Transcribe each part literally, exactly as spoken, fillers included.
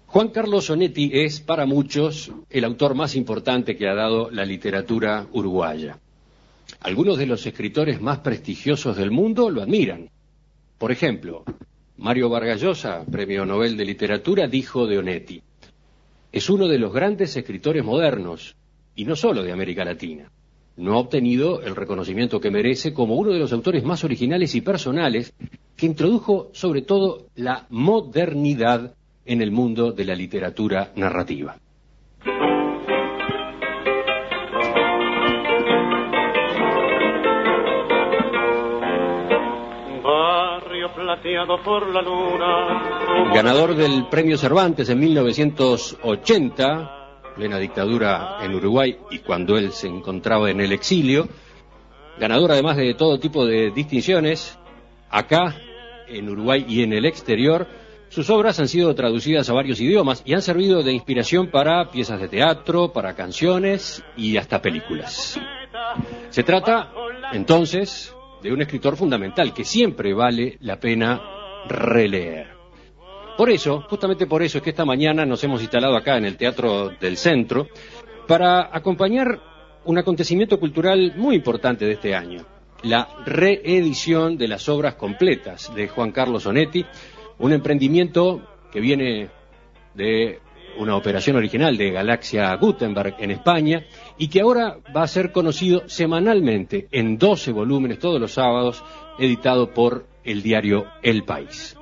Juan Carlos Onetti es, para muchos, el autor más importante que ha dado la literatura uruguaya. Algunos de los escritores más prestigiosos del mundo lo admiran. Por ejemplo, Mario Vargas Llosa, Premio Nobel de Literatura, dijo de Onetti: es uno de los grandes escritores modernos, y no solo de América Latina. No ha obtenido el reconocimiento que merece como uno de los autores más originales y personales que introdujo sobre todo la modernidad en el mundo de la literatura narrativa. Por la luna. Ganador del Premio Cervantes en mil novecientos ochenta, plena dictadura en Uruguay y cuando él se encontraba en el exilio. Ganador además de todo tipo de distinciones acá en Uruguay y en el exterior. Sus obras han sido traducidas a varios idiomas y han servido de inspiración para piezas de teatro, para canciones y hasta películas. Se trata, entonces, de un escritor fundamental que siempre vale la pena releer. Por eso, justamente por eso es que esta mañana nos hemos instalado acá en el Teatro del Centro para acompañar un acontecimiento cultural muy importante de este año, la reedición de las obras completas de Juan Carlos Onetti, un emprendimiento que viene de una operación original de Galaxia Gutenberg en España y que ahora va a ser conocido semanalmente en doce volúmenes todos los sábados, editado por el diario El País.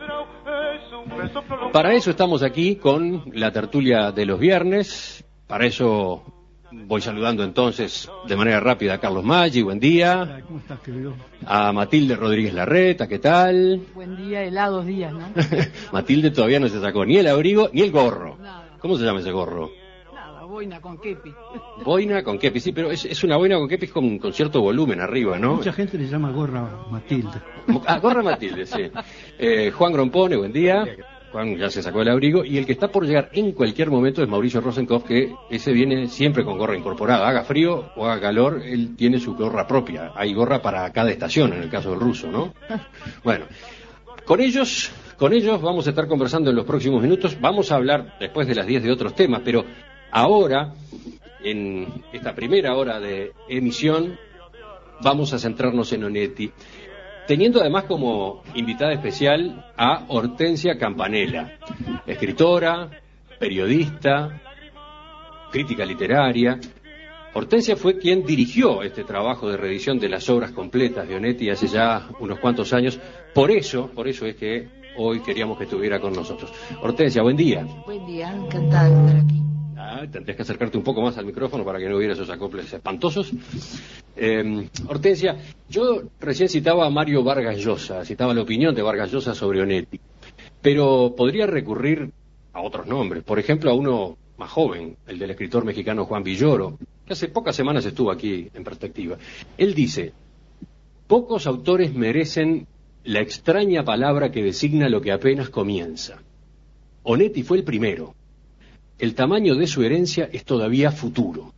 Para eso estamos aquí con la tertulia de los viernes. Para eso voy saludando entonces de manera rápida a Carlos Maggi, buen día. ¿Cómo estás, querido? A Matilde Rodríguez Larreta, ¿qué tal? Buen día, helados días, ¿no? Matilde todavía no se sacó ni el abrigo ni el gorro. Nada. ¿Cómo se llama ese gorro? Nada, boina con kepi. Boina con kepi, sí, pero es, es una boina con kepi con, con cierto volumen arriba, ¿no? Mucha gente le llama gorra Matilde. Ah, gorra Matilde, sí. Eh, Juan Grompone, buen día. Juan ya se sacó el abrigo, y el que está por llegar en cualquier momento es Mauricio Rosenkopf, que ese viene siempre con gorra incorporada. Haga frío o haga calor, él tiene su gorra propia. Hay gorra para cada estación, en el caso del ruso, ¿no? Bueno, con ellos, con ellos vamos a estar conversando en los próximos minutos. Vamos a hablar después de las diez de otros temas, pero ahora, en esta primera hora de emisión, vamos a centrarnos en Onetti, teniendo además como invitada especial a Hortensia Campanella, escritora, periodista, crítica literaria. Hortensia fue quien dirigió este trabajo de reedición de las obras completas de Onetti hace ya unos cuantos años. Por eso, por eso es que hoy queríamos que estuviera con nosotros. Hortensia, buen día. Buen día, encantada de estar aquí. Ah, tendrías que acercarte un poco más al micrófono para que no hubiera esos acoples espantosos. Eh, Hortensia, yo recién citaba a Mario Vargas Llosa, citaba la opinión de Vargas Llosa sobre Onetti, pero podría recurrir a otros nombres, por ejemplo a uno más joven, el del escritor mexicano Juan Villoro, que hace pocas semanas estuvo aquí en Perspectiva. Él dice: pocos autores merecen la extraña palabra que designa lo que apenas comienza. Onetti fue el primero. El tamaño de su herencia es todavía futuro.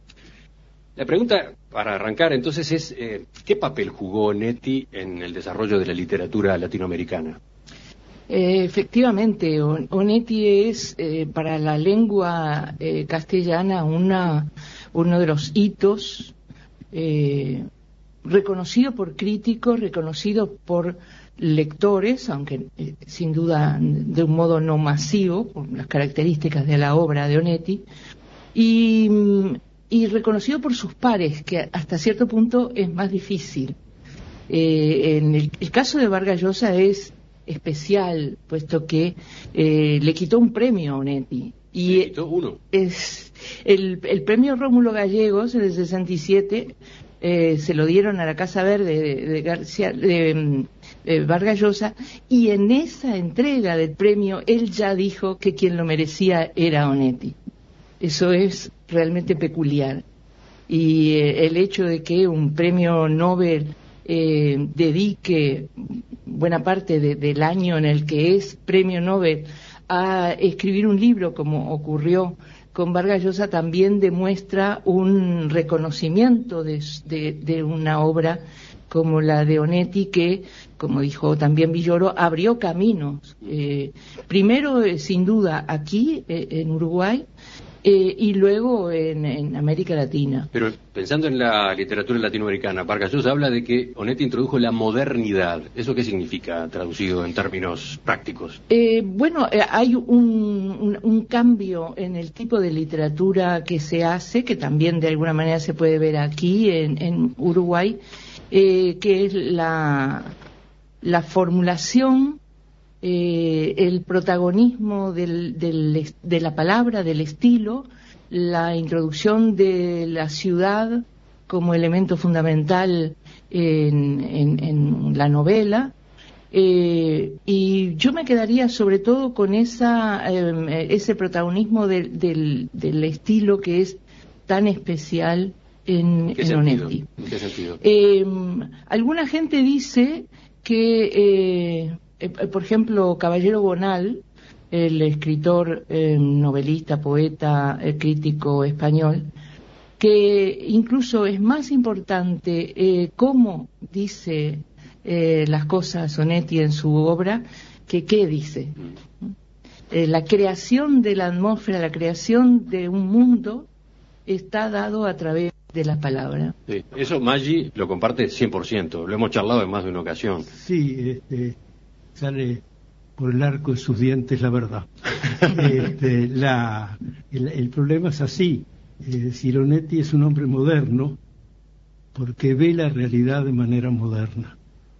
La pregunta para arrancar entonces es, eh, ¿qué papel jugó Onetti en el desarrollo de la literatura latinoamericana? Eh, efectivamente, Onetti es eh, para la lengua eh, castellana una, uno de los hitos eh, reconocido por críticos, reconocido por lectores, aunque eh, sin duda de un modo no masivo, por las características de la obra de Onetti, y, y reconocido por sus pares, que hasta cierto punto es más difícil. Eh, en el, el caso de Vargas Llosa es especial, puesto que eh, le quitó un premio a Onetti. Y le quitó uno. Es el, el premio Rómulo Gallegos, en el sesenta y siete, eh, se lo dieron a la Casa Verde de, de, García, de, de Vargas Llosa, y en esa entrega del premio él ya dijo que quien lo merecía era Onetti. Eso es realmente peculiar. Y eh, el hecho de que un premio Nobel eh, dedique buena parte de, del año en el que es premio Nobel a escribir un libro, como ocurrió con Vargas Llosa, también demuestra un reconocimiento de, de, de una obra como la de Onetti, que, como dijo también Villoro, abrió caminos. Eh, primero, eh, sin duda, aquí, eh, en Uruguay, eh, y luego en, en América Latina. Pero pensando en la literatura latinoamericana, Parcayós habla de que Onetti introdujo la modernidad. ¿Eso qué significa, traducido en términos prácticos? Eh, bueno, eh, hay un, un, un cambio en el tipo de literatura que se hace, que también de alguna manera se puede ver aquí en, en Uruguay, eh, que es la, la formulación, eh, el protagonismo del, del, de la palabra, del estilo, la introducción de la ciudad como elemento fundamental en, en, en la novela. Eh, y yo me quedaría sobre todo con esa eh, ese protagonismo de, del, del estilo que es tan especial en, ¿En qué en sentido? Onetti. ¿En qué sentido? Eh, alguna gente dice que, eh, eh, por ejemplo, Caballero Bonal, el escritor, eh, novelista, poeta, eh, crítico español, que incluso es más importante eh, cómo dice eh, las cosas Onetti en su obra que qué dice. Eh, la creación de la atmósfera, la creación de un mundo está dado a través de la palabra. Sí. Eso Maggi lo comparte cien por ciento, lo hemos charlado en más de una ocasión. Sí, este, sale por el arco de sus dientes la verdad. este, la, el, el problema es así, es decir, Onetti es un hombre moderno porque ve la realidad de manera moderna.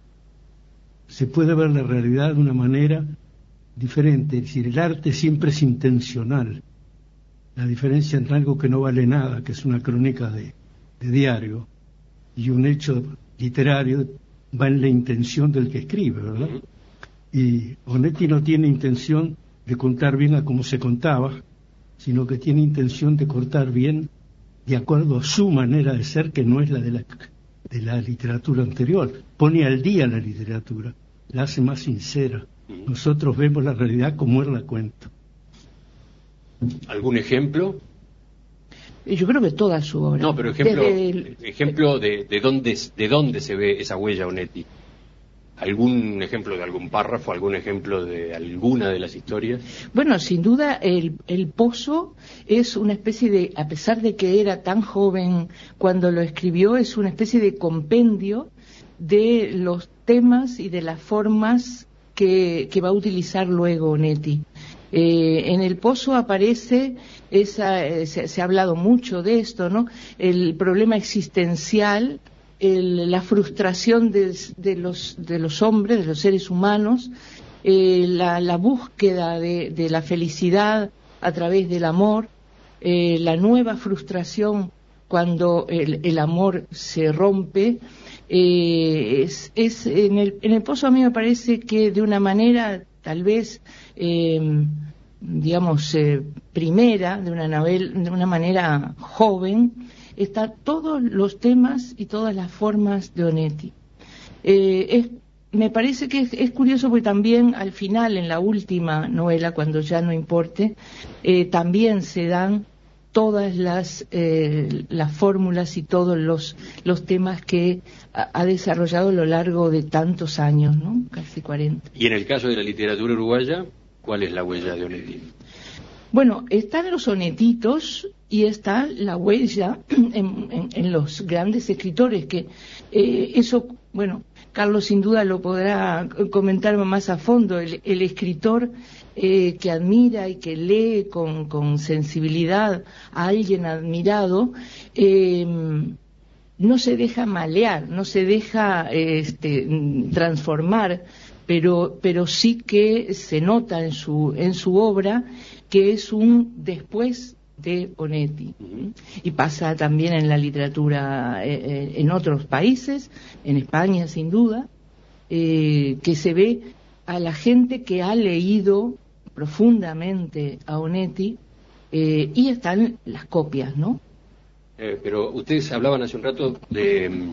Se puede ver la realidad de una manera diferente, es decir, el arte siempre es intencional. La diferencia entre algo que no vale nada, que es una crónica de, de diario, y un hecho literario va en la intención del que escribe, ¿verdad? Y Onetti no tiene intención de contar bien a cómo se contaba, sino que tiene intención de contar bien de acuerdo a su manera de ser, que no es la de la, de la literatura anterior. Pone al día la literatura, la hace más sincera. Nosotros vemos la realidad como él la cuenta. ¿Algún ejemplo? Yo creo que toda su obra. No, pero ejemplo, el... ejemplo de, de, dónde, de dónde se ve esa huella Onetti. ¿Algún ejemplo de algún párrafo, algún ejemplo de alguna de las historias? Bueno, sin duda el, el Pozo es una especie de, a pesar de que era tan joven cuando lo escribió, es una especie de compendio de los temas y de las formas que, que va a utilizar luego Onetti. Eh, en el Pozo aparece, esa, eh, se, se ha hablado mucho de esto, ¿no? El problema existencial, el, la frustración de, de, los, de los hombres, de los seres humanos, eh, la, la búsqueda de, de la felicidad a través del amor, eh, la nueva frustración cuando el, el amor se rompe. Eh, es, es en, el, en el Pozo a mí me parece que de una manera tal vez eh, digamos eh, primera, de una novel, de una manera joven, están todos los temas y todas las formas de Onetti. Eh, es, me parece que es, es curioso porque también al final, en la última novela, cuando ya no importe, eh, también se dan todas las eh, las fórmulas y todos los los temas que ha, ha desarrollado a lo largo de tantos años, ¿no? Casi cuarenta. Y en el caso de la literatura uruguaya, ¿cuál es la huella de Onetti? Bueno, están los sonetitos y está la huella en, en, en los grandes escritores, que eh, eso, bueno, Carlos sin duda lo podrá comentar más a fondo, el, el escritor eh, que admira y que lee con, con sensibilidad a alguien admirado, eh, no se deja malear, no se deja este, transformar, pero, pero sí que se nota en su, en su obra que es un después de Onetti. Uh-huh. Y pasa también en la literatura eh, en otros países, en España sin duda, eh, que se ve a la gente que ha leído profundamente a Onetti, eh, y están las copias, ¿no? Eh, pero ustedes hablaban hace un rato de,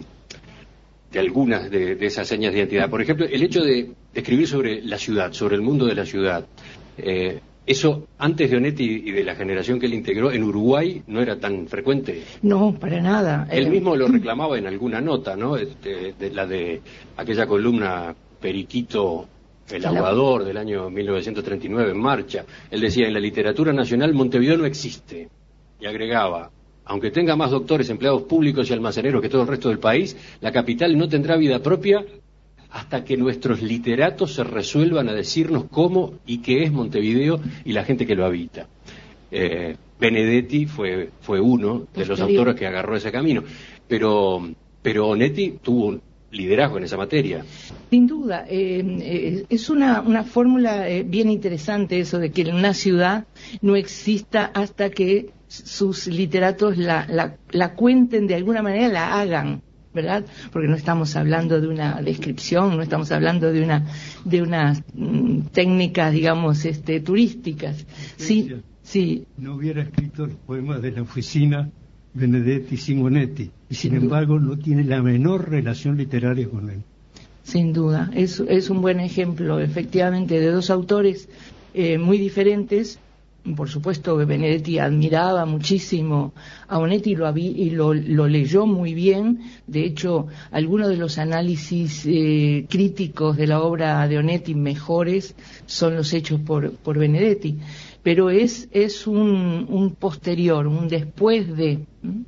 de algunas de, de esas señas de identidad. Por ejemplo, el hecho de, de escribir sobre la ciudad, sobre el mundo de la ciudad. Eh, Eso, antes de Onetti y de la generación que él integró, en Uruguay no era tan frecuente. No, para nada. Él Eh, mismo lo reclamaba en alguna nota, ¿no? De, de- de la de aquella columna Periquito, el aguador, del año mil novecientos treinta y nueve, en Marcha. Él decía, en la literatura nacional Montevideo no existe. Y agregaba, aunque tenga más doctores, empleados públicos y almaceneros que todo el resto del país, la capital no tendrá vida propia hasta que nuestros literatos se resuelvan a decirnos cómo y qué es Montevideo y la gente que lo habita. Eh, Benedetti fue, fue uno de los autores que agarró ese camino, pero, pero Onetti tuvo un liderazgo en esa materia. Sin duda, eh, eh, es una, una fórmula eh, bien interesante eso de que una ciudad no exista hasta que sus literatos la, la, la cuenten de alguna manera, la hagan, ¿verdad? Porque no estamos hablando de una descripción, no estamos hablando de una de unas mm, técnicas, digamos, este, turísticas. Sí, sí. No hubiera escrito los poemas de la oficina Benedetti sin Onetti, y sin, Sin embargo no tiene la menor relación literaria con él. Sin duda, es, es un buen ejemplo, efectivamente, de dos autores eh, muy diferentes. Por supuesto que Benedetti admiraba muchísimo a Onetti y, lo, habí, y lo, lo leyó muy bien. De hecho, algunos de los análisis eh, críticos de la obra de Onetti mejores son los hechos por, por Benedetti. Pero es, es un, un posterior, un después de... ¿Mm?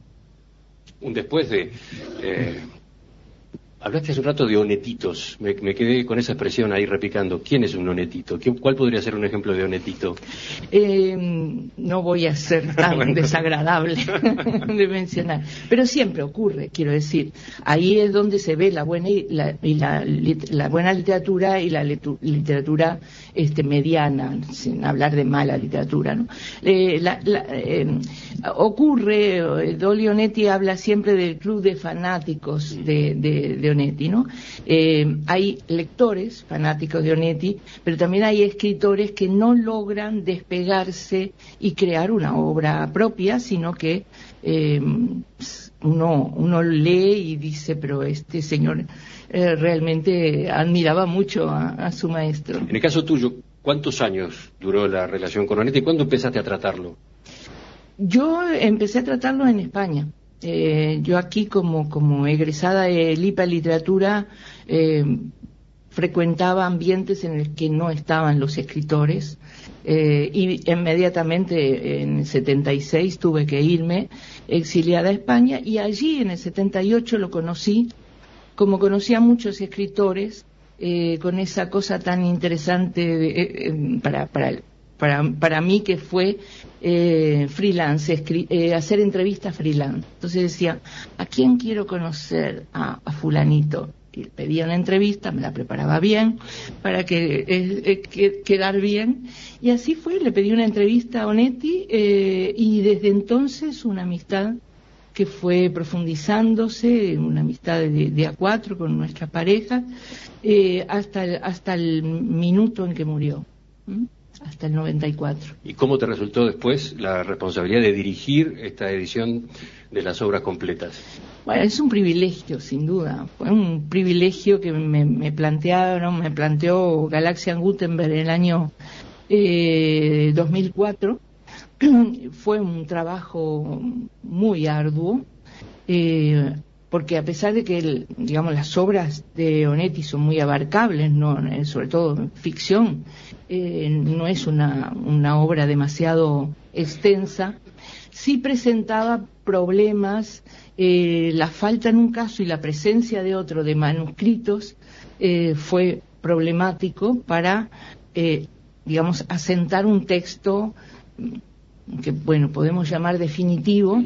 Un después de... Eh, hablaste hace un rato de onetitos, me, me quedé con esa expresión ahí repicando. ¿Quién es un onetito? ¿Quién, ¿Cuál podría ser un ejemplo de onetito? Eh, no voy a ser tan Bueno. desagradable de mencionar, pero siempre ocurre, quiero decir, ahí es donde se ve la buena y la, y la, lit- la buena literatura y la litu- literatura este, mediana, sin hablar de mala literatura, ¿no? Eh, la, la, eh, ocurre, eh, Dolly Onetti habla siempre del club de fanáticos de, de, de Onetti, ¿no? Eh, hay lectores fanáticos de Onetti, pero también hay escritores que no logran despegarse y crear una obra propia, sino que eh, uno, uno lee y dice, pero este señor eh, realmente admiraba mucho a, a su maestro. En el caso tuyo, ¿cuántos años duró la relación con Onetti y cuándo empezaste a tratarlo? Yo empecé a tratarlo en España. Eh, yo aquí como, como egresada de Lipa Literatura eh, frecuentaba ambientes en los que no estaban los escritores eh, y inmediatamente en el setenta y seis tuve que irme exiliada a España y allí en el setenta y ocho lo conocí, como conocí a muchos escritores, eh, con esa cosa tan interesante de, eh, eh, para, para el Para, para mí que fue eh, freelance, escri- eh, hacer entrevistas freelance. Entonces decía, ¿a quién quiero conocer? A, a fulanito. Y pedía una entrevista, me la preparaba bien, para que, eh, eh, que quedar bien. Y así fue, le pedí una entrevista a Onetti eh, y desde entonces una amistad que fue profundizándose, una amistad de, de a cuatro con nuestra pareja, eh, hasta, el, hasta el minuto en que murió. ¿Mm? Hasta el noventa y cuatro. ¿Y cómo te resultó después la responsabilidad de dirigir esta edición de las obras completas? Bueno, es un privilegio, sin duda. Fue un privilegio que me, me plantearon, me planteó Galaxian Gutenberg en el año eh, dos mil cuatro. Fue un trabajo muy arduo, eh, porque a pesar de que, el, digamos, las obras de Onetti son muy abarcables, no, sobre todo ficción, eh, no es una, una obra demasiado extensa, sí presentaba problemas, eh, la falta en un caso y la presencia de otro de manuscritos eh, fue problemático para, eh, digamos, asentar un texto que, bueno, podemos llamar definitivo,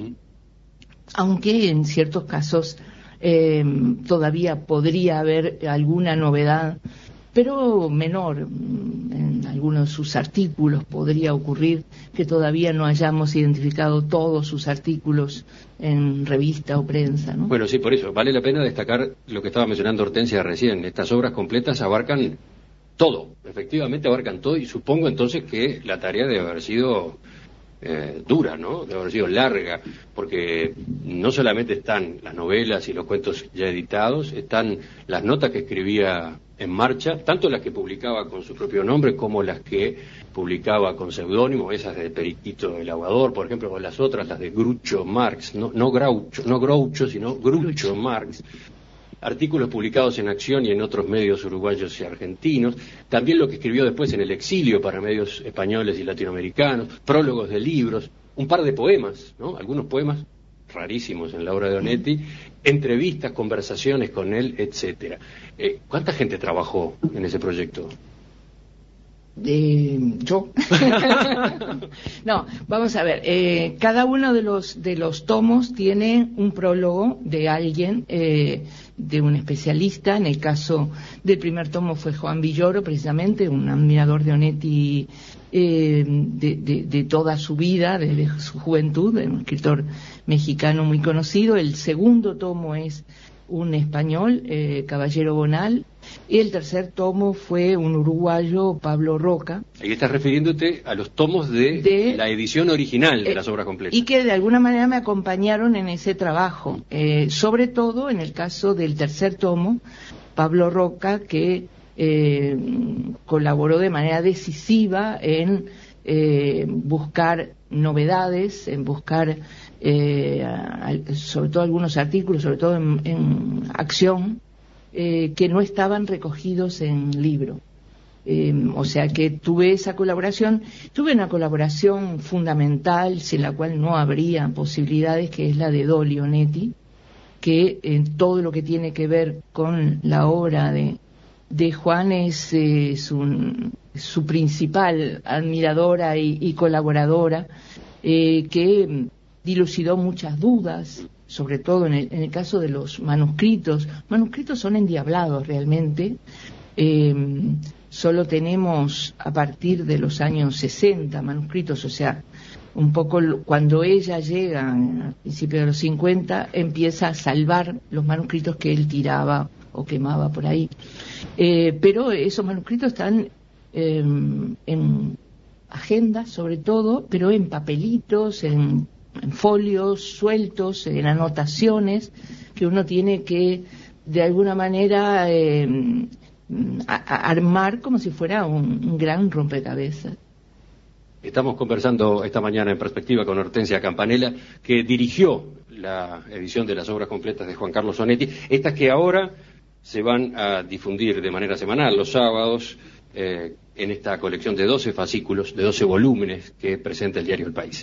aunque en ciertos casos eh, todavía podría haber alguna novedad, pero menor. En algunos de sus artículos podría ocurrir que todavía no hayamos identificado todos sus artículos en revista o prensa, ¿no? Bueno, sí, por eso vale la pena destacar lo que estaba mencionando Hortensia recién. Estas obras completas abarcan todo, efectivamente abarcan todo, y supongo entonces que la tarea debe haber sido Eh, dura, ¿no? Debe haber sido larga, porque no solamente están las novelas y los cuentos ya editados, están las notas que escribía en marcha, tanto las que publicaba con su propio nombre como las que publicaba con seudónimo, esas de Periquito el Aguador, por ejemplo, o las otras, las de Groucho Marx, no, no Groucho, no Groucho, sino Groucho Marx. Artículos publicados en Acción y en otros medios uruguayos y argentinos, también lo que escribió después en el exilio para medios españoles y latinoamericanos, prólogos de libros, un par de poemas, ¿no? Algunos poemas rarísimos en la obra de Onetti, entrevistas, conversaciones con él, etcétera. Eh, ¿Cuánta gente trabajó en ese proyecto? Eh, yo. No, vamos a ver. Eh, cada uno de los de los tomos tiene un prólogo de alguien, eh, de un especialista. En el caso del primer tomo fue Juan Villoro, precisamente, un admirador de Onetti eh, de, de, de toda su vida, desde su juventud, un escritor mexicano muy conocido. El segundo tomo es un español, eh, Caballero Bonal, y el tercer tomo fue un uruguayo, Pablo Roca. Ahí estás refiriéndote a los tomos de, de la edición original de eh, las obras completas. Y que de alguna manera me acompañaron en ese trabajo, eh, sobre todo en el caso del tercer tomo, Pablo Roca, que eh, colaboró de manera decisiva en eh, buscar novedades, en buscar eh, sobre todo algunos artículos, sobre todo en, en Acción, eh, que no estaban recogidos en libro. Eh, o sea que tuve esa colaboración, tuve una colaboración fundamental, sin la cual no habría posibilidades, que es la de Dolly Onetti, que en eh, todo lo que tiene que ver con la obra de, de Juan es eh, su, su principal admiradora y, y colaboradora, eh, que dilucidó muchas dudas, sobre todo en el, en el caso de los manuscritos. Manuscritos son endiablados realmente. Eh, solo tenemos a partir de los años sesenta manuscritos, o sea, un poco cuando ella llega a principios de los cincuenta, empieza a salvar los manuscritos que él tiraba o quemaba por ahí. Eh, pero esos manuscritos están eh, en agendas, sobre todo, pero en papelitos, en, en folios sueltos, en anotaciones que uno tiene que, de alguna manera, eh, a, a armar como si fuera un, un gran rompecabezas. Estamos conversando esta mañana en Perspectiva con Hortensia Campanella, que dirigió la edición de las obras completas de Juan Carlos Onetti, estas que ahora se van a difundir de manera semanal, los sábados, eh, en esta colección de doce fascículos, de doce volúmenes que presenta el diario El País.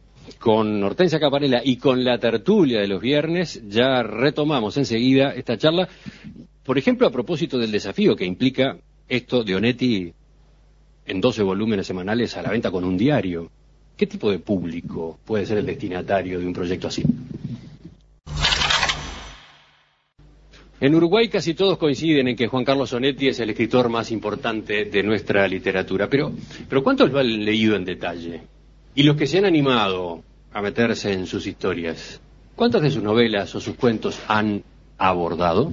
Con Hortensia Campanella y con la tertulia de los viernes ya retomamos enseguida esta charla, por ejemplo, a propósito del desafío que implica esto de Onetti en doce volúmenes semanales a la venta con un diario. ¿Qué tipo de público puede ser el destinatario de un proyecto así? En Uruguay casi todos coinciden en que Juan Carlos Onetti es el escritor más importante de nuestra literatura, pero, pero ¿cuántos lo han leído en detalle? Y los que se han animado a meterse en sus historias, ¿cuántas de sus novelas o sus cuentos han abordado?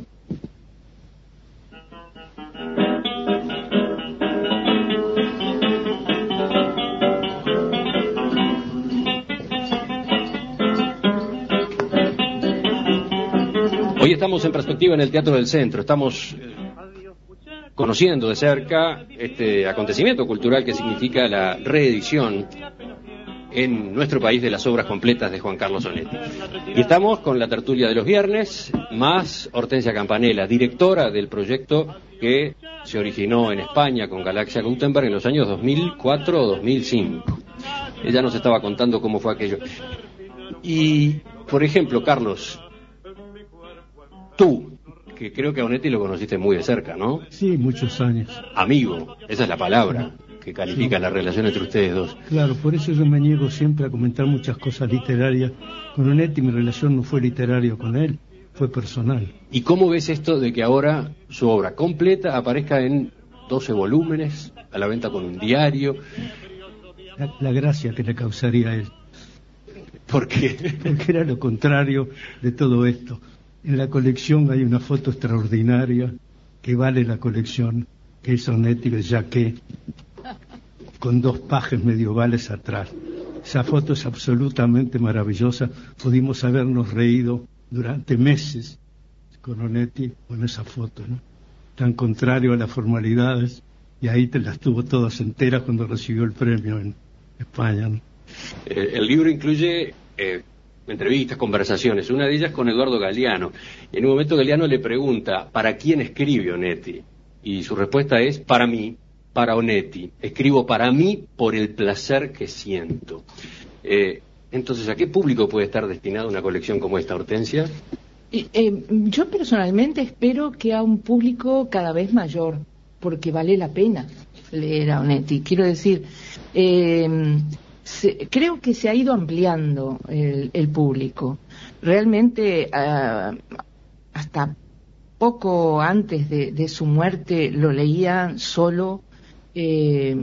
Hoy estamos en Perspectiva en el Teatro del Centro, estamos eh, conociendo de cerca este acontecimiento cultural que significa la reedición en nuestro país de las obras completas de Juan Carlos Onetti. Y estamos con la tertulia de los viernes, más Hortensia Campanella, directora del proyecto que se originó en España con Galaxia Gutenberg en los años dos mil cuatro o dos mil cinco. Ella nos estaba contando cómo fue aquello. Y, por ejemplo, Carlos, tú, que creo que a Onetti lo conociste muy de cerca, ¿no? Sí, muchos años. Amigo, esa es la palabra que califica sí. La relación entre ustedes dos. Claro, por eso yo me niego siempre a comentar muchas cosas literarias. Con Onetti mi relación no fue literaria con él, fue personal. ¿Y cómo ves esto de que ahora su obra completa aparezca en doce volúmenes, a la venta con un diario? La, la gracia que le causaría a él. ¿Por qué? Porque era lo contrario de todo esto. En la colección hay una foto extraordinaria que vale la colección, que es Onetti de Jacquet, con dos pajes medievales atrás. Esa foto es absolutamente maravillosa. Pudimos habernos reído durante meses con Onetti con esa foto, ¿no? tan contrario a las formalidades, y ahí te las tuvo todas enteras cuando recibió el premio en España, ¿no? Eh, el libro incluye eh, entrevistas, conversaciones, una de ellas con Eduardo Galeano. En un momento Galeano le pregunta, ¿para quién escribe Onetti? Y su respuesta es, para mí, para Onetti. Escribo para mí por el placer que siento. Eh, entonces, ¿a qué público puede estar destinada una colección como esta, Hortensia? Eh, eh, yo personalmente espero que a un público cada vez mayor, porque vale la pena leer a Onetti. Quiero decir, eh, se, creo que se ha ido ampliando el, el público. Realmente, uh, hasta poco antes de, de su muerte, lo leían solo eh,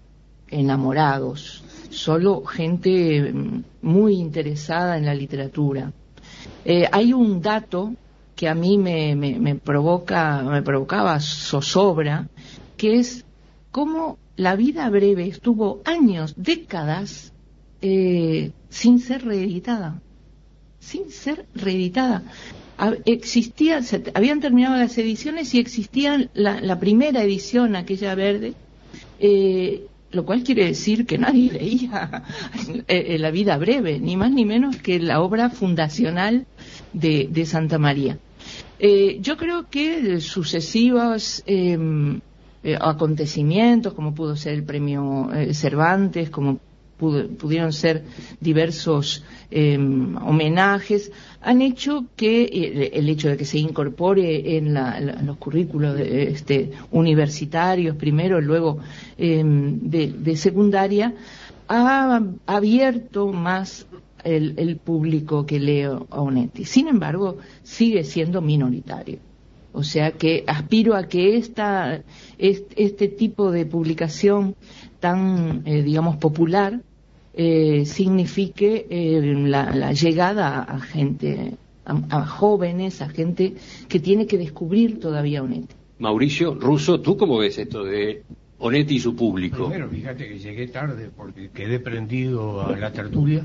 enamorados, solo gente muy interesada en la literatura. Eh, hay un dato que a mí me, me, me provoca, me provocaba zozobra, que es cómo la vida breve estuvo años, décadas, eh, sin ser reeditada, sin ser reeditada. Existía, se, habían terminado las ediciones y existía la, la primera edición, aquella verde, eh, lo cual quiere decir que nadie leía eh, La vida breve, ni más ni menos que la obra fundacional de, de Santa María. Eh, yo creo que sucesivos eh, eh, acontecimientos, como pudo ser el premio eh, Cervantes, como pudo, pudieron ser diversos eh, homenajes, han hecho que eh, el hecho de que se incorpore en, la, en los currículos de, este, universitarios primero, luego eh, de, de secundaria, ha abierto más el, el público que lee a Onetti. Sin embargo, sigue siendo minoritario. O sea que aspiro a que esta, este, este tipo de publicación tan, eh, digamos, popular, eh, signifique eh, la, la llegada a, a gente, a, a jóvenes, a gente que tiene que descubrir todavía Onetti. Mauricio Russo, ¿tú cómo ves esto de Onetti y su público? Primero, fíjate que llegué tarde porque quedé prendido a la tertulia.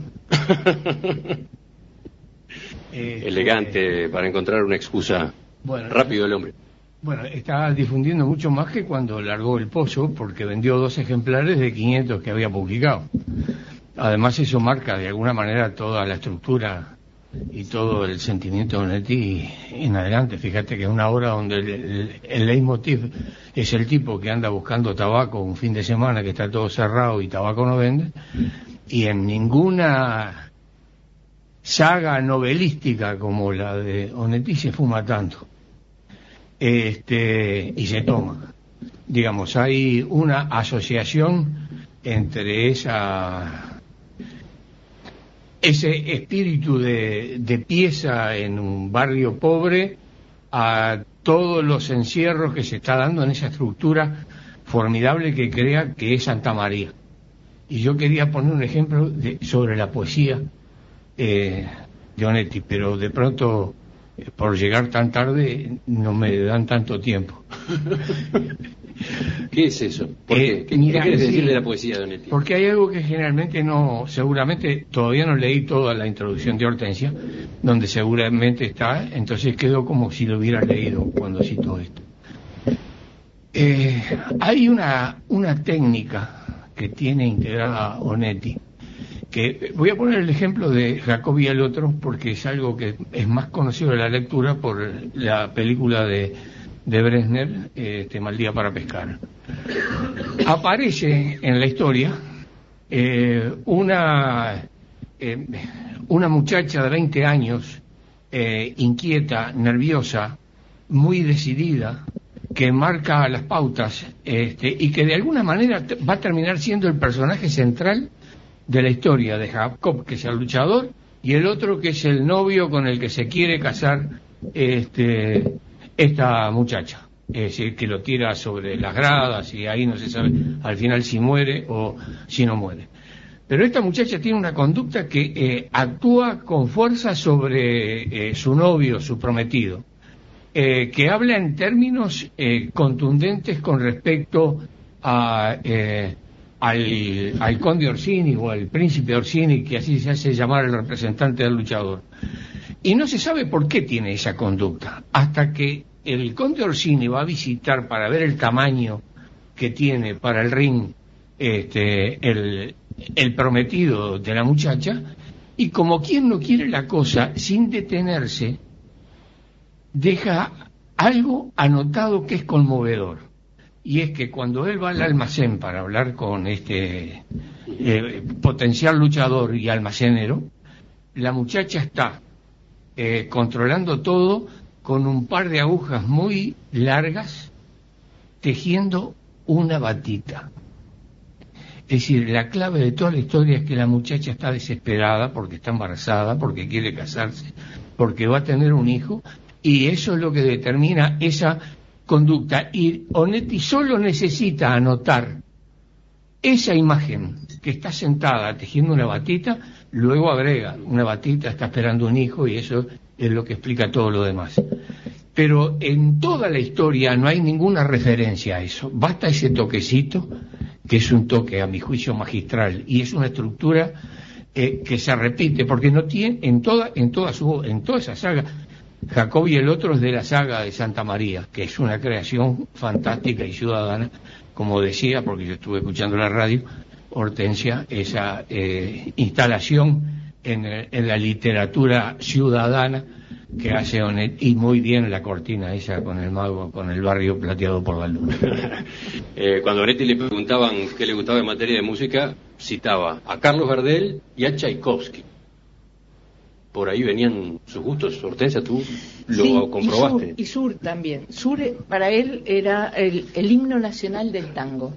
eh, Elegante, eh, para encontrar una excusa. Bueno, rápido el hombre. Bueno, está difundiendo mucho más que cuando largó El Pozo, porque vendió dos ejemplares de quinientos que había publicado. Además, eso marca de alguna manera toda la estructura y todo el sentimiento de Onetti en adelante. Fíjate que es una obra donde el, el, el leitmotiv es el tipo que anda buscando tabaco un fin de semana que está todo cerrado y tabaco no vende, y en ninguna saga novelística como la de Onetti se fuma tanto. Este, y se toma. Digamos, hay una asociación entre esa ese espíritu de, de pieza en un barrio pobre a todos los encierros que se está dando en esa estructura formidable que crea que es Santa María. Y yo quería poner un ejemplo de, sobre la poesía eh, de Onetti, pero de pronto, eh, por llegar tan tarde, no me dan tanto tiempo. ¿Qué es eso? ¿Por eh, qué? ¿Qué, mira, ¿Qué quieres sí, decir de la poesía de Onetti? Porque hay algo que generalmente no, seguramente todavía no leí toda la introducción de Hortensia, donde seguramente está, entonces quedó como si lo hubiera leído cuando cito esto. Eh, hay una, una técnica que tiene integrada Onetti, que voy a poner el ejemplo de Jacobi y el otro, porque es algo que es más conocido de la lectura por la película de de Bresner, este, Mal día para pescar. Aparece en la historia eh, una eh, una muchacha de veinte años, eh, inquieta, nerviosa, muy decidida, que marca las pautas, este, y que de alguna manera va a terminar siendo el personaje central de la historia de Jacob, que es el luchador, y el otro que es el novio con el que se quiere casar este esta muchacha, es decir, que lo tira sobre las gradas y ahí no se sabe al final si muere o si no muere. Pero esta muchacha tiene una conducta que eh, actúa con fuerza sobre eh, su novio, su prometido, eh, que habla en términos eh, contundentes con respecto a eh, al, al conde Orsini o al príncipe Orsini, que así se hace llamar el representante del luchador. Y no se sabe por qué tiene esa conducta, hasta que el Conde Orsini va a visitar para ver el tamaño que tiene para el ring este, el, el prometido de la muchacha, y como quien no quiere la cosa, sin detenerse, deja algo anotado que es conmovedor. Y es que cuando él va al almacén para hablar con este eh, potencial luchador y almacenero, la muchacha está eh, controlando todo con un par de agujas muy largas, tejiendo una batita. Es decir, la clave de toda la historia es que la muchacha está desesperada porque está embarazada, porque quiere casarse, porque va a tener un hijo, y eso es lo que determina esa conducta. Y Onetti solo necesita anotar esa imagen que está sentada tejiendo una batita, luego agrega una batita, está esperando un hijo, y eso es lo que explica todo lo demás. Pero en toda la historia no hay ninguna referencia a eso, basta ese toquecito, que es un toque a mi juicio magistral, y es una estructura eh, que se repite, porque no tiene en toda en toda su en toda esa saga. Jacob y el otro es de la saga de Santa María, que es una creación fantástica y ciudadana, como decía, porque yo estuve escuchando la radio, Hortensia, esa eh, instalación en, en la literatura ciudadana que hace Onetti, y muy bien la cortina esa con el mago, con el barrio plateado por la luna. eh, cuando a Onetti le preguntaban qué le gustaba en materia de música, citaba a Carlos Gardel y a Tchaikovsky. Por ahí venían sus gustos. Hortensia, tú lo sí, comprobaste. Y Sur, y Sur también. Sur para él era el, el himno nacional del tango.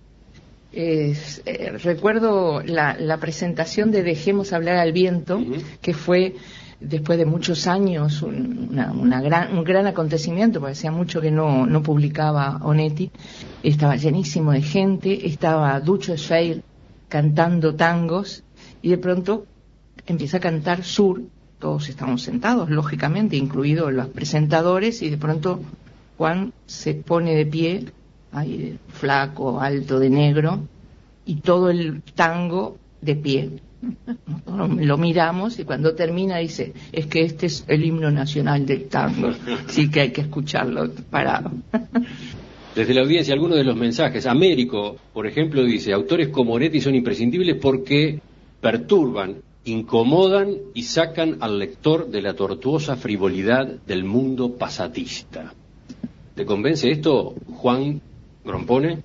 Es, eh, recuerdo la, la presentación de Dejemos hablar al viento, uh-huh. que fue después de muchos años un, una, una gran, un gran acontecimiento, porque hacía mucho que no, no publicaba Onetti. Estaba llenísimo de gente, estaba Ducho Esfeir cantando tangos, y de pronto empieza a cantar Sur, todos estamos sentados, lógicamente, incluidos los presentadores, y de pronto Juan se pone de pie, ahí, flaco, alto, de negro, y todo el tango de pie. Nosotros lo miramos, y cuando termina dice, es que este es el himno nacional del tango, sí que hay que escucharlo parado. Desde la audiencia, algunos de los mensajes. Américo, por ejemplo, dice, autores como Onetti son imprescindibles porque perturban, incomodan y sacan al lector de la tortuosa frivolidad del mundo pasatista. ¿Te convence esto, Juan Grompone?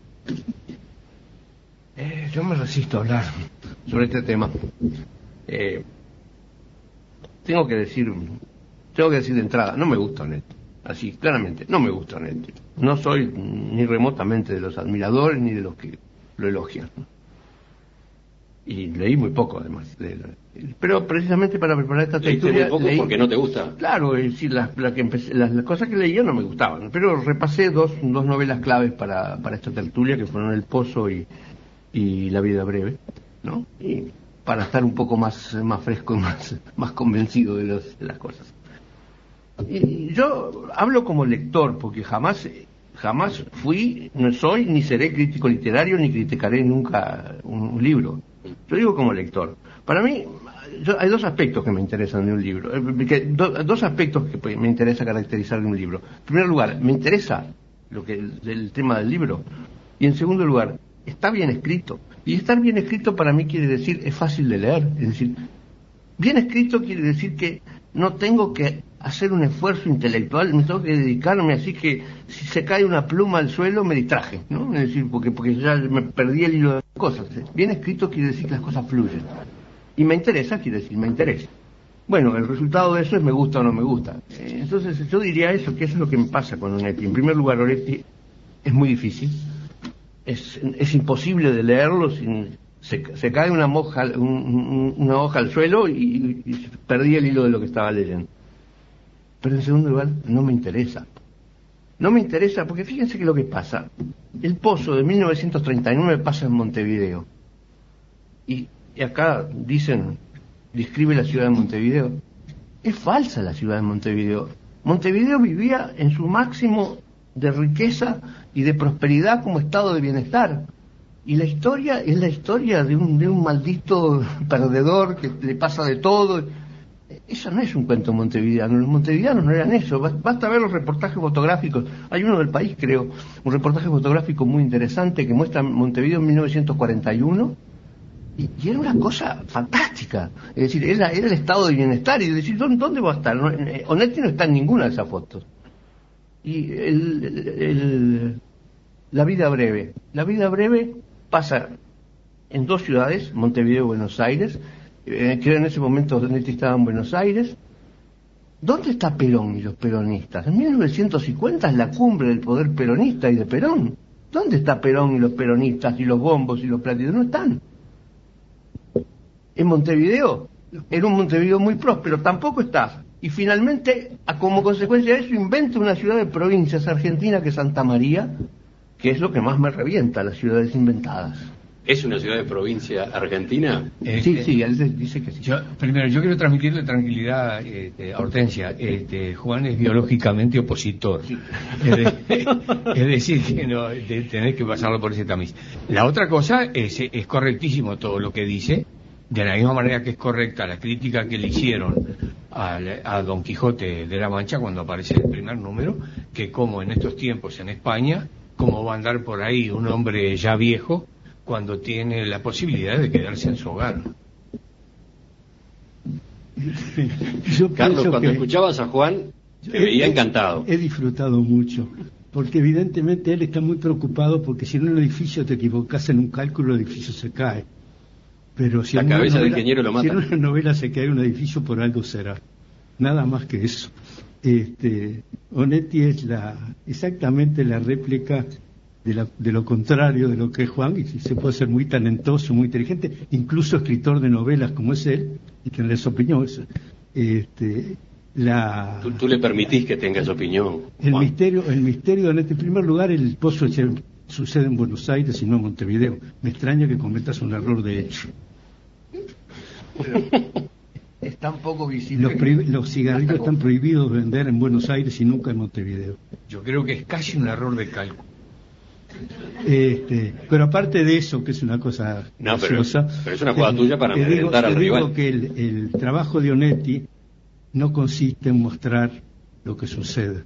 Eh, yo me resisto a hablar sobre este tema. Eh, tengo que decir, tengo que decir de entrada, no me gusta Onetti. Así, claramente, no me gusta Onetti. No soy ni remotamente de los admiradores ni de los que lo elogian. Y leí muy poco, además. De la, pero precisamente para preparar esta tertulia... muy poco leí, porque no te gusta? Claro, es decir, las, la que empecé, las, las cosas que leía no me gustaban. Pero repasé dos, dos novelas claves para, para esta tertulia, que fueron El Pozo y, y La vida breve, ¿no? Y para estar un poco más, más fresco y más, más convencido de, los, de las cosas. Y yo hablo como lector, porque jamás... jamás fui, no soy, ni seré crítico literario, ni criticaré nunca un, un libro. Yo digo como lector. Para mí, yo, hay dos aspectos que me interesan de un libro. Eh, que, do, dos aspectos que pues, me interesa caracterizar de un libro. En primer lugar, me interesa lo que el, el tema del libro. Y en segundo lugar, está bien escrito. Y estar bien escrito para mí quiere decir, es fácil de leer. Es decir, bien escrito quiere decir que no tengo que hacer un esfuerzo intelectual, me tengo que dedicarme, así que si se cae una pluma al suelo me distraje, ¿no? Es decir, porque porque ya me perdí el hilo de las cosas. Bien escrito quiere decir que las cosas fluyen. Y me interesa, quiere decir, me interesa. Bueno, el resultado de eso es me gusta o no me gusta. Eh, entonces yo diría eso, que eso es lo que me pasa con Onetti. En primer lugar, Onetti es muy difícil, es, es imposible de leerlo sin... Se, se cae una, moja, un, un, una hoja al suelo y, y perdí el hilo de lo que estaba leyendo. Pero en segundo lugar, no me interesa. No me interesa porque fíjense que lo que pasa, El Pozo de mil novecientos treinta y nueve pasa en Montevideo. Y, y acá dicen, describe la ciudad de Montevideo. Es falsa la ciudad de Montevideo. Montevideo vivía en su máximo de riqueza y de prosperidad como estado de bienestar. Y la historia es la historia de un, de un maldito perdedor que le pasa de todo. Eso no es un cuento montevideano, los montevideanos no eran eso, basta ver los reportajes fotográficos. Hay uno del País, creo, un reportaje fotográfico muy interesante que muestra Montevideo en mil novecientos cuarenta y uno, y, y era una cosa fantástica, es decir, era, era el estado de bienestar, y decir, ¿dónde, dónde va a estar? No, Onetti no está en ninguna de esas fotos. Y el, el, el, la vida breve, la vida breve pasa en dos ciudades, Montevideo y Buenos Aires. Eh, creo en ese momento Onetti estaba en Buenos Aires. ¿Dónde está Perón y los peronistas? En mil novecientos cincuenta es la cumbre del poder peronista y de Perón. ¿Dónde está Perón y los peronistas y los bombos y los platillos? No están. En Montevideo, era un Montevideo muy próspero, tampoco está. Y finalmente, como consecuencia de eso, inventa una ciudad de provincias argentina que es Santa María, que es lo que más me revienta, las ciudades inventadas. ¿Es una ciudad de provincia argentina? Este, sí, sí, él dice que sí. Yo, primero, yo quiero transmitirle tranquilidad este, a Hortensia. Este, Juan es biológicamente opositor. Sí. Es, de, es decir, que no de, tenés que pasarlo por ese tamiz. La otra cosa es, es correctísimo todo lo que dice, de la misma manera que es correcta la crítica que le hicieron al, a Don Quijote de la Mancha cuando aparece el primer número, que como en estos tiempos en España, cómo va a andar por ahí un hombre ya viejo cuando tiene la posibilidad de quedarse en su hogar. Yo Carlos, cuando que escuchabas a Juan, te veía encantado. He disfrutado mucho, porque evidentemente él está muy preocupado, porque si en un edificio te equivocas en un cálculo, el edificio se cae. Pero si la en cabeza novela, del ingeniero lo mata. Si en una novela se cae un edificio, por algo será. Nada más que eso. Este, Onetti es la exactamente la réplica De, la, de lo contrario de lo que es Juan, y se puede ser muy talentoso, muy inteligente, incluso escritor de novelas como es él, y tener su opinión. Este, la, tú, tú le permitís que tenga su opinión. El Juan. misterio, el misterio, en este primer lugar, el pozo sucede en Buenos Aires y no en Montevideo. Me extraña que cometas un error de hecho. Es tan poco visible. Los, pri- los cigarrillos están prohibidos de vender en Buenos Aires y nunca en Montevideo. Yo creo que es casi un error de cálculo. Este, pero aparte de eso, que es una cosa no, graciosa, pero, pero es una jugada tuya para amedrentar al rival. Digo que el, el trabajo de Onetti no consiste en mostrar lo que sucede,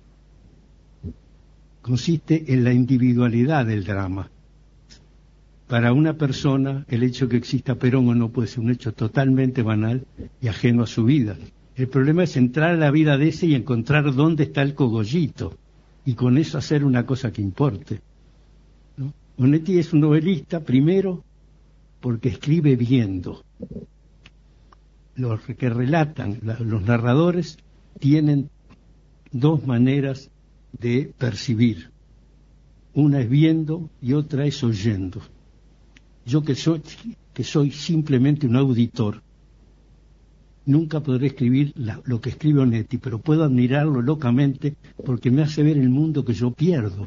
consiste en la individualidad del drama. Para una persona, el hecho que exista Perón o no puede ser un hecho totalmente banal y ajeno a su vida. El problema es entrar a la vida de ese y encontrar dónde está el cogollito, y con eso hacer una cosa que importe. ¿No? Onetti es un novelista, primero, porque escribe viendo. Los que relatan, la, los narradores, tienen dos maneras de percibir. Una es viendo y otra es oyendo. Yo que soy, que soy simplemente un auditor, nunca podré escribir la, lo que escribe Onetti, pero puedo admirarlo locamente porque me hace ver el mundo que yo pierdo.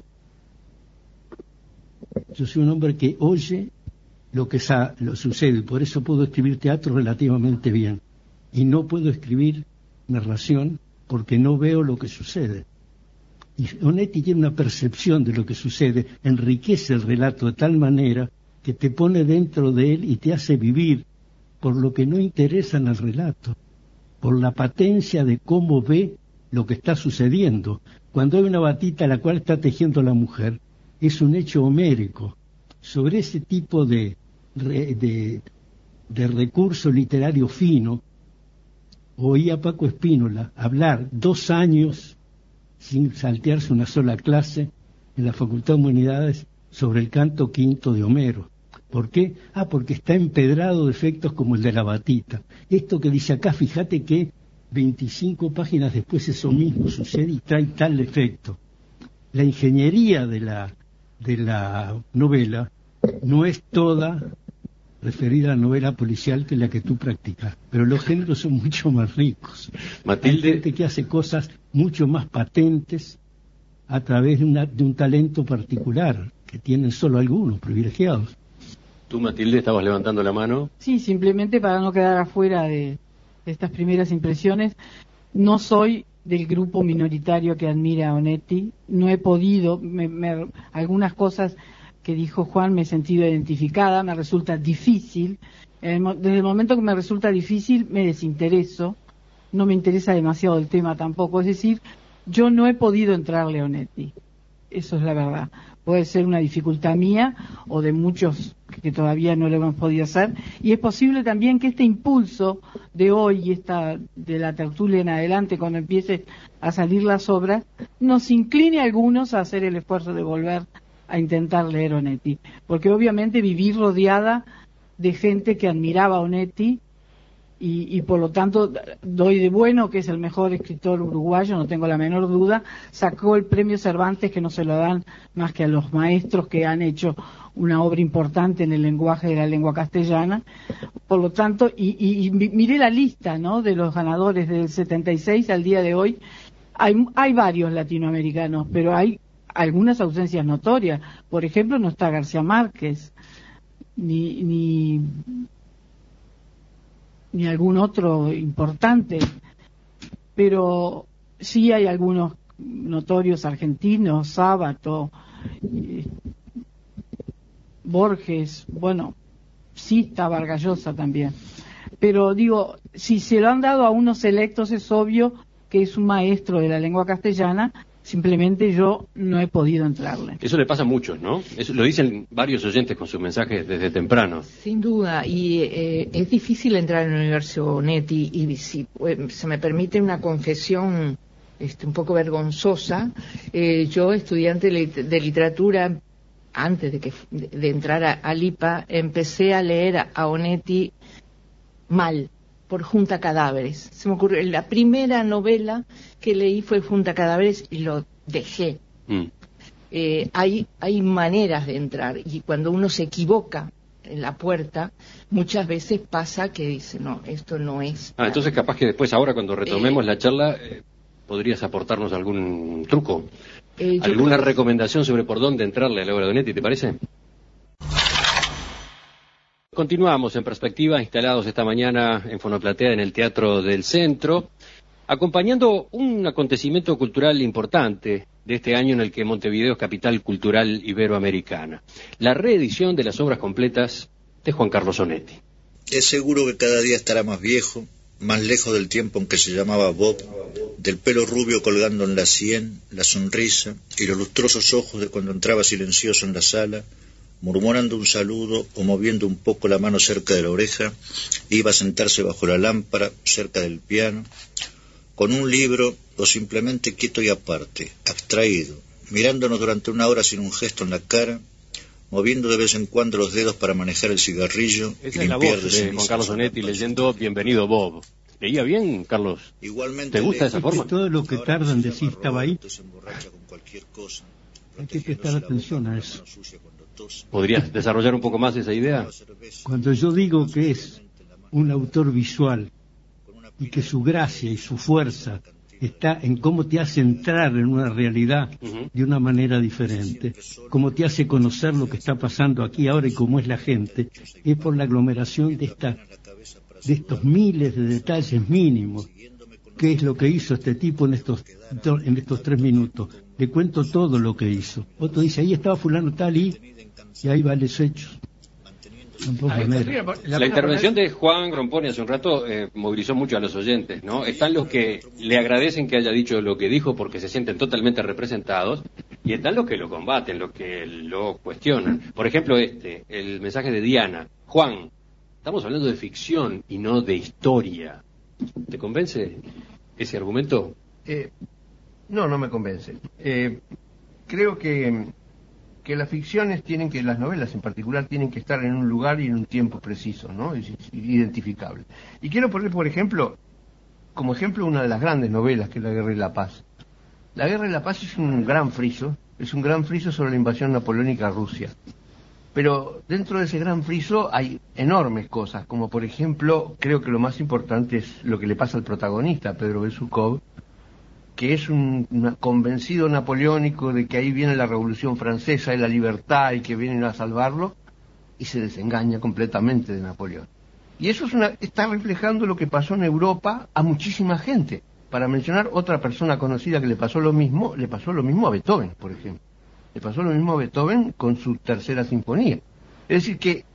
Yo soy un hombre que oye lo que sa- lo sucede, por eso puedo escribir teatro relativamente bien. Y no puedo escribir narración porque no veo lo que sucede. Y Onetti tiene una percepción de lo que sucede, enriquece el relato de tal manera que te pone dentro de él y te hace vivir por lo que no interesa en el relato, por la patencia de cómo ve lo que está sucediendo. Cuando hay una batita la cual está tejiendo la mujer, es un hecho homérico. Sobre ese tipo de, de, de recurso literario fino, oí a Paco Espínola hablar dos años sin saltearse una sola clase en la Facultad de Humanidades sobre el canto quinto de Homero. ¿Por qué? Ah, porque está empedrado de efectos como el de la batita. Esto que dice acá, fíjate que veinticinco páginas después eso mismo sucede y trae tal efecto. La ingeniería de la, de la novela no es toda referida a la novela policial que es la que tú practicas, pero los géneros son mucho más ricos. Matilde... Hay gente que hace cosas mucho más patentes a través de, una, de un talento particular que tienen solo algunos privilegiados. Tú, Matilde, estabas levantando la mano. Sí, simplemente para no quedar afuera de, de estas primeras impresiones, no soy del grupo minoritario que admira a Onetti, no he podido, me, me, algunas cosas que dijo Juan me he sentido identificada, me resulta difícil, el, desde el momento que me resulta difícil me desintereso, no me interesa demasiado el tema tampoco. Es decir, yo no he podido entrarle a Onetti. Eso es la verdad. Puede ser una dificultad mía o de muchos que todavía no lo hemos podido hacer. Y es posible también que este impulso de hoy y esta de la tertulia en adelante, cuando empiece a salir las obras, nos incline a algunos a hacer el esfuerzo de volver a intentar leer Onetti. Porque obviamente viví rodeada de gente que admiraba a Onetti y, y por lo tanto doy de bueno que es el mejor escritor uruguayo, no tengo la menor duda. Sacó el premio Cervantes, que no se lo dan más que a los maestros que han hecho una obra importante en el lenguaje de la lengua castellana. Por lo tanto, y, y, y miré la lista, ¿no?, de los ganadores del setenta y seis al día de hoy. Hay, hay varios latinoamericanos, pero hay algunas ausencias notorias. Por ejemplo, no está García Márquez, ni ni ni algún otro importante, pero sí hay algunos notorios argentinos, Sábato, eh, Borges, bueno, sí está Vargas Llosa también. Pero digo, si se lo han dado a unos selectos, es obvio que es un maestro de la lengua castellana. Simplemente yo no he podido entrarle. Eso le pasa a muchos, ¿no? Eso lo dicen varios oyentes con sus mensajes desde temprano. Sin duda, y eh, es difícil entrar en el universo Onetti, y si eh, se me permite una confesión este, un poco vergonzosa, eh, yo, estudiante de literatura, antes de que de entrar a, a Lipa, empecé a leer a, a Onetti mal, por Junta Cadáveres. Se me ocurrió, la primera novela que leí fue Junta Cadáveres y lo dejé. Mm. Eh, hay, hay maneras de entrar, y cuando uno se equivoca en la puerta, muchas veces pasa que dice, no, esto no es. Ah, entonces capaz que después, ahora cuando retomemos eh, la charla, eh, podrías aportarnos algún truco, eh, alguna recomendación que... sobre por dónde entrarle a la obra de Onetti, ¿te parece? Continuamos en Perspectiva, instalados esta mañana en Fonoplatea en el Teatro del Centro, acompañando un acontecimiento cultural importante de este año en el que Montevideo es capital cultural iberoamericana, la reedición de las obras completas de Juan Carlos Onetti. Es seguro que cada día estará más viejo, más lejos del tiempo en que se llamaba Bob, del pelo rubio colgando en la sien, la sonrisa y los lustrosos ojos de cuando entraba silencioso en la sala, murmurando un saludo o moviendo un poco la mano cerca de la oreja, iba a sentarse bajo la lámpara, cerca del piano, con un libro o simplemente quieto y aparte, abstraído, mirándonos durante una hora sin un gesto en la cara, moviendo de vez en cuando los dedos para manejar el cigarrillo. Esa y es limpiar la voz de, de Juan Carlos Onetti leyendo Bienvenido Bob. ¿Leía bien, Carlos? Igualmente, ¿te gusta esa forma? Que todo lo que tarda en decir estaba ahí. Hay que prestar atención a eso. ¿Podrías desarrollar un poco más esa idea? Cuando yo digo que es un autor visual y que su gracia y su fuerza está en cómo te hace entrar en una realidad uh-huh. de una manera diferente, cómo te hace conocer lo que está pasando aquí ahora y cómo es la gente, es por la aglomeración de, esta, de estos miles de detalles mínimos. ¿Qué es lo que hizo este tipo en estos, en estos tres minutos? Le cuento todo lo que hizo. Otro dice, ahí estaba fulano tal y, y ahí va los hechos. Ahí, la, la intervención de Juan Gromponi hace un rato eh, movilizó mucho a los oyentes, ¿no? Están los que le agradecen que haya dicho lo que dijo porque se sienten totalmente representados, y están los que lo combaten, los que lo cuestionan. Por ejemplo, este, el mensaje de Diana. Juan, estamos hablando de ficción y no de historia. ¿Te convence ese argumento? Eh, no, no me convence. Eh, creo que... que las ficciones tienen que, las novelas en particular, tienen que estar en un lugar y en un tiempo preciso, ¿no? Es identificable. Y quiero poner, por ejemplo, como ejemplo, una de las grandes novelas, que es La Guerra y la Paz. La Guerra y la Paz es un gran friso, es un gran friso sobre la invasión napoleónica a Rusia. Pero dentro de ese gran friso hay enormes cosas, como por ejemplo, creo que lo más importante es lo que le pasa al protagonista, Pedro Besukhov, que es un, un convencido napoleónico de que ahí viene la Revolución Francesa y la libertad y que vienen a salvarlo, y se desengaña completamente de Napoleón. Y eso es una, está reflejando lo que pasó en Europa a muchísima gente. Para mencionar otra persona conocida que le pasó lo mismo, le pasó lo mismo a Beethoven, por ejemplo. Le pasó lo mismo a Beethoven con su tercera sinfonía. Es decir que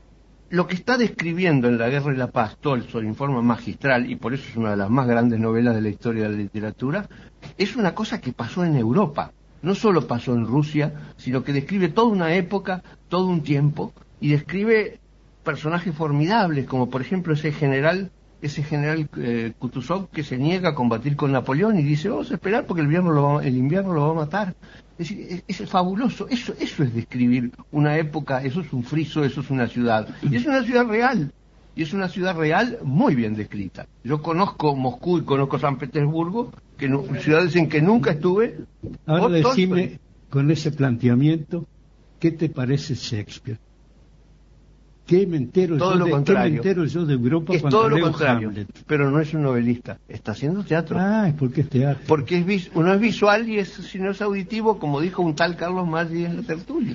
lo que está describiendo en La Guerra y la Paz Tolstoy en forma magistral, y por eso es una de las más grandes novelas de la historia de la literatura, es una cosa que pasó en Europa. No solo pasó en Rusia, sino que describe toda una época, todo un tiempo, y describe personajes formidables, como por ejemplo ese general, ese general eh, Kutuzov, que se niega a combatir con Napoleón y dice, vamos a esperar porque el invierno lo va, el invierno lo va a matar. Es decir, es, es fabuloso, eso, eso es describir una época, eso es un friso, eso es una ciudad, y es una ciudad real, y es una ciudad real muy bien descrita. Yo conozco Moscú y conozco San Petersburgo, que no, ciudades en que nunca estuve. Ahora decime, con ese planteamiento, ¿qué te parece Shakespeare? ¿Qué me entero, todo yo, lo de, contrario. ¿qué me entero yo de Europa es cuando todo lo leo contrario, Hamlet? Pero no es un novelista, está haciendo teatro. Ah, es porque es teatro. Porque es vis, uno es visual y es, si no es auditivo, como dijo un tal Carlos Maggi en la tertulia.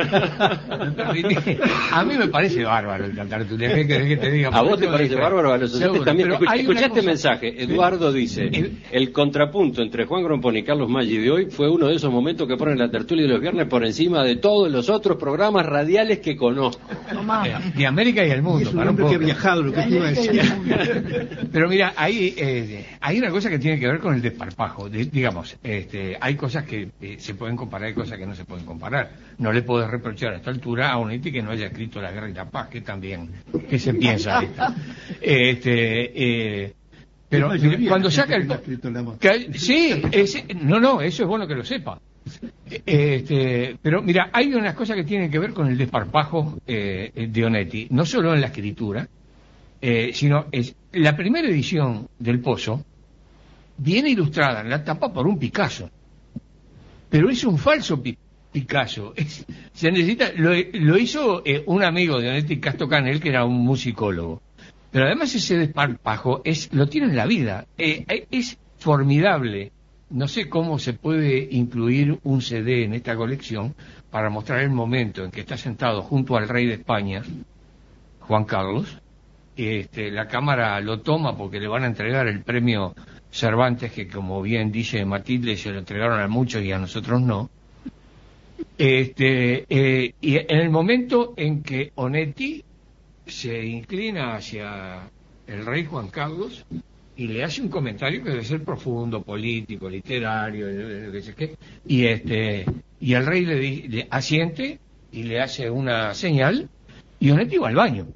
A mí me parece bárbaro la tertulia. ¿Qué querés que te diga? ¿A vos te parece bárbaro? A los oyentes también. Escucha, escuchá este mensaje. Eduardo dice, el, el contrapunto entre Juan Grompón y Carlos Maggi de hoy fue uno de esos momentos que ponen la tertulia de los viernes por encima de todos los otros programas radiales que conozco. De América y el mundo. Es un hombre que ha viajado, lo que te iba a decir. Pero mira, hay, eh, hay una cosa que tiene que ver con el desparpajo. De, digamos, este, hay cosas que eh, se pueden comparar y cosas que no se pueden comparar. No le puedes reprochar a esta altura a Onetti que no haya escrito La Guerra y la Paz, que también, que se piensa esta. Este, eh, pero cuando saca el... Que, sí, es, no, no, eso es bueno que lo sepa. Este, pero mira, hay unas cosas que tienen que ver con el desparpajo eh, de Onetti, no solo en la escritura, eh, sino es la primera edición del Pozo viene ilustrada en la tapa por un Picasso, pero es un falso pi Picasso. Es, se necesita, lo, lo hizo eh, un amigo de Onetti, Casto Canel, que era un musicólogo, pero además ese desparpajo es, lo tiene en la vida, eh, es formidable. No sé cómo se puede incluir un C D en esta colección para mostrar el momento en que está sentado junto al rey de España, Juan Carlos. Este, la cámara lo toma porque le van a entregar el premio Cervantes, que como bien dice Matilde, se lo entregaron a muchos y a nosotros no. Este, eh, y en el momento en que Onetti se inclina hacia el rey Juan Carlos y le hace un comentario que debe ser profundo, político, literario, qué sé qué, y este y el rey le, le asiente y le hace una señal y Onetti va al baño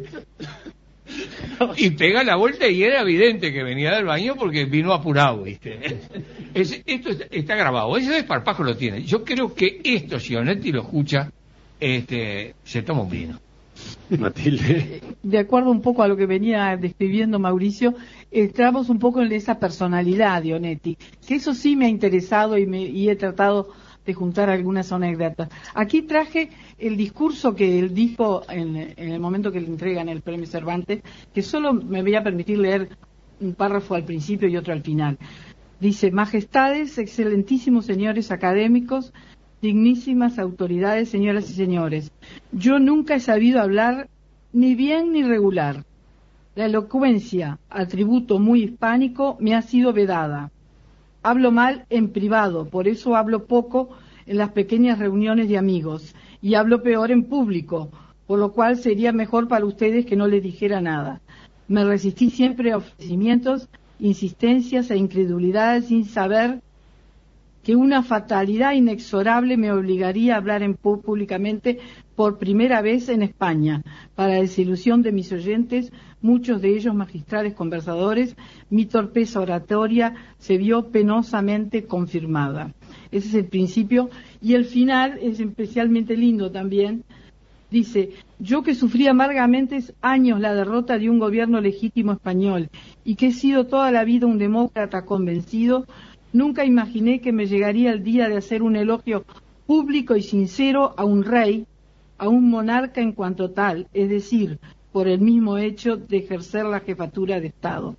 y pega la vuelta y era evidente que venía del baño porque vino apurado, ¿viste? Es, esto está, está grabado, ese desparpajo lo tiene. Yo creo que esto, si Onetti lo escucha, este se toma un vino. Matilde. De acuerdo un poco a lo que venía describiendo Mauricio, entramos un poco en esa personalidad de Onetti, que eso sí me ha interesado y, me, y he tratado de juntar algunas anécdotas. Aquí traje el discurso que él dijo en, en el momento que le entregan el premio Cervantes, que solo me voy a permitir leer un párrafo al principio y otro al final. Dice: Majestades, excelentísimos señores académicos, dignísimas autoridades, señoras y señores, yo nunca he sabido hablar ni bien ni regular. La elocuencia, atributo muy hispánico, me ha sido vedada. Hablo mal en privado, por eso hablo poco en las pequeñas reuniones de amigos, y hablo peor en público, por lo cual sería mejor para ustedes que no les dijera nada. Me resistí siempre a ofrecimientos, insistencias e incredulidades sin saber que una fatalidad inexorable me obligaría a hablar en públicamente por primera vez en España. Para desilusión de mis oyentes, muchos de ellos magistrales conversadores, mi torpeza oratoria se vio penosamente confirmada. Ese es el principio, y el final es especialmente lindo también. Dice: yo que sufrí amargamente años la derrota de un gobierno legítimo español y que he sido toda la vida un demócrata convencido, nunca imaginé que me llegaría el día de hacer un elogio público y sincero a un rey, a un monarca en cuanto tal, es decir, por el mismo hecho de ejercer la jefatura de Estado.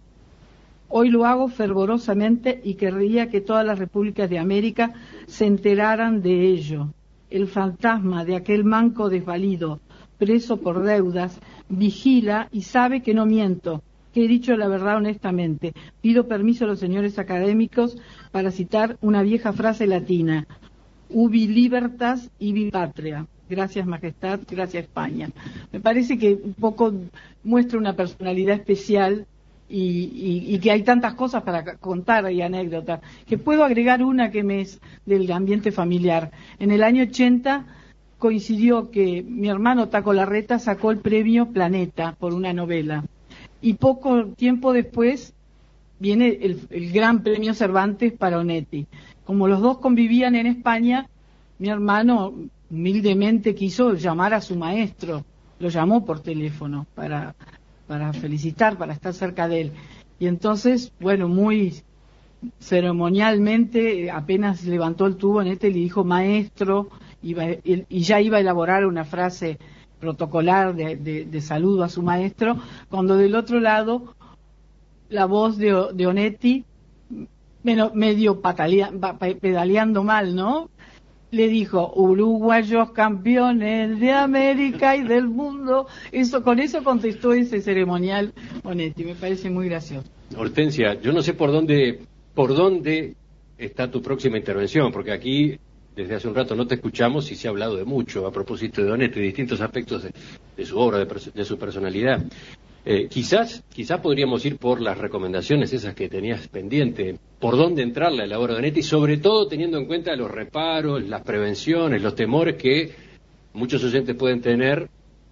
Hoy lo hago fervorosamente y querría que todas las repúblicas de América se enteraran de ello. El fantasma de aquel manco desvalido, preso por deudas, vigila y sabe que no miento, que he dicho la verdad honestamente. Pido permiso a los señores académicos para citar una vieja frase latina: ubi libertas ibi patria, gracias Majestad, gracias España. Me parece que un poco muestra una personalidad especial y, y, y que hay tantas cosas para contar y anécdotas, que puedo agregar una que me es del ambiente familiar. En el año ochenta coincidió que mi hermano Taco Larreta sacó el premio Planeta por una novela, y poco tiempo después viene el, el gran premio Cervantes para Onetti. Como los dos convivían en España, mi hermano humildemente quiso llamar a su maestro, lo llamó por teléfono para, para felicitar, para estar cerca de él. Y entonces, bueno, muy ceremonialmente, apenas levantó el tubo, Onetti le dijo maestro, iba, y, y ya iba a elaborar una frase protocolar de, de, de saludo a su maestro, cuando del otro lado la voz de, de Onetti, medio patalea, pedaleando mal, ¿no? Le dijo, uruguayos campeones de América y del mundo. Eso, con eso contestó ese ceremonial Onetti. Me parece muy gracioso. Hortensia, yo no sé por dónde, por dónde está tu próxima intervención, porque aquí desde hace un rato no te escuchamos y se ha hablado de mucho a propósito de Onetti, de distintos aspectos de, de su obra, de, de su personalidad. Eh, quizás, quizás podríamos ir por las recomendaciones esas que tenías pendiente, por dónde entrarle a la obra de Onetti, sobre todo teniendo en cuenta los reparos, las prevenciones, los temores que muchos oyentes pueden tener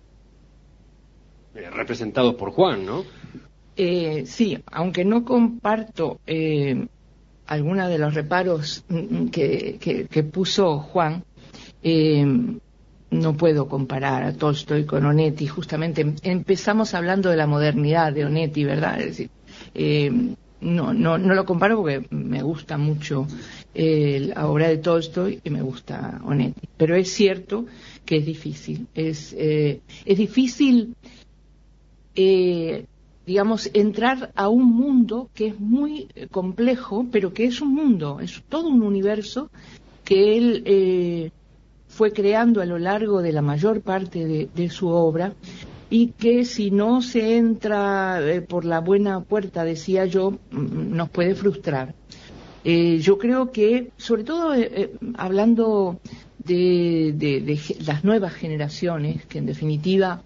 eh, representados por Juan, ¿no? Eh, sí, aunque no comparto eh, alguna de los reparos que, que, que puso Juan, eh, no puedo comparar a Tolstoy con Onetti. Justamente empezamos hablando de la modernidad de Onetti, ¿verdad? Es decir, eh, no, no, no lo comparo porque me gusta mucho eh, la obra de Tolstoy y me gusta Onetti. Pero es cierto que es difícil. Es, eh, es difícil, eh, digamos, entrar a un mundo que es muy complejo, pero que es un mundo, es todo un universo que él eh, fue creando a lo largo de la mayor parte de, de su obra, y que si no se entra eh, por la buena puerta, decía yo, nos puede frustrar. Eh, yo creo que, sobre todo eh, eh, hablando de, de, de las nuevas generaciones, que en definitiva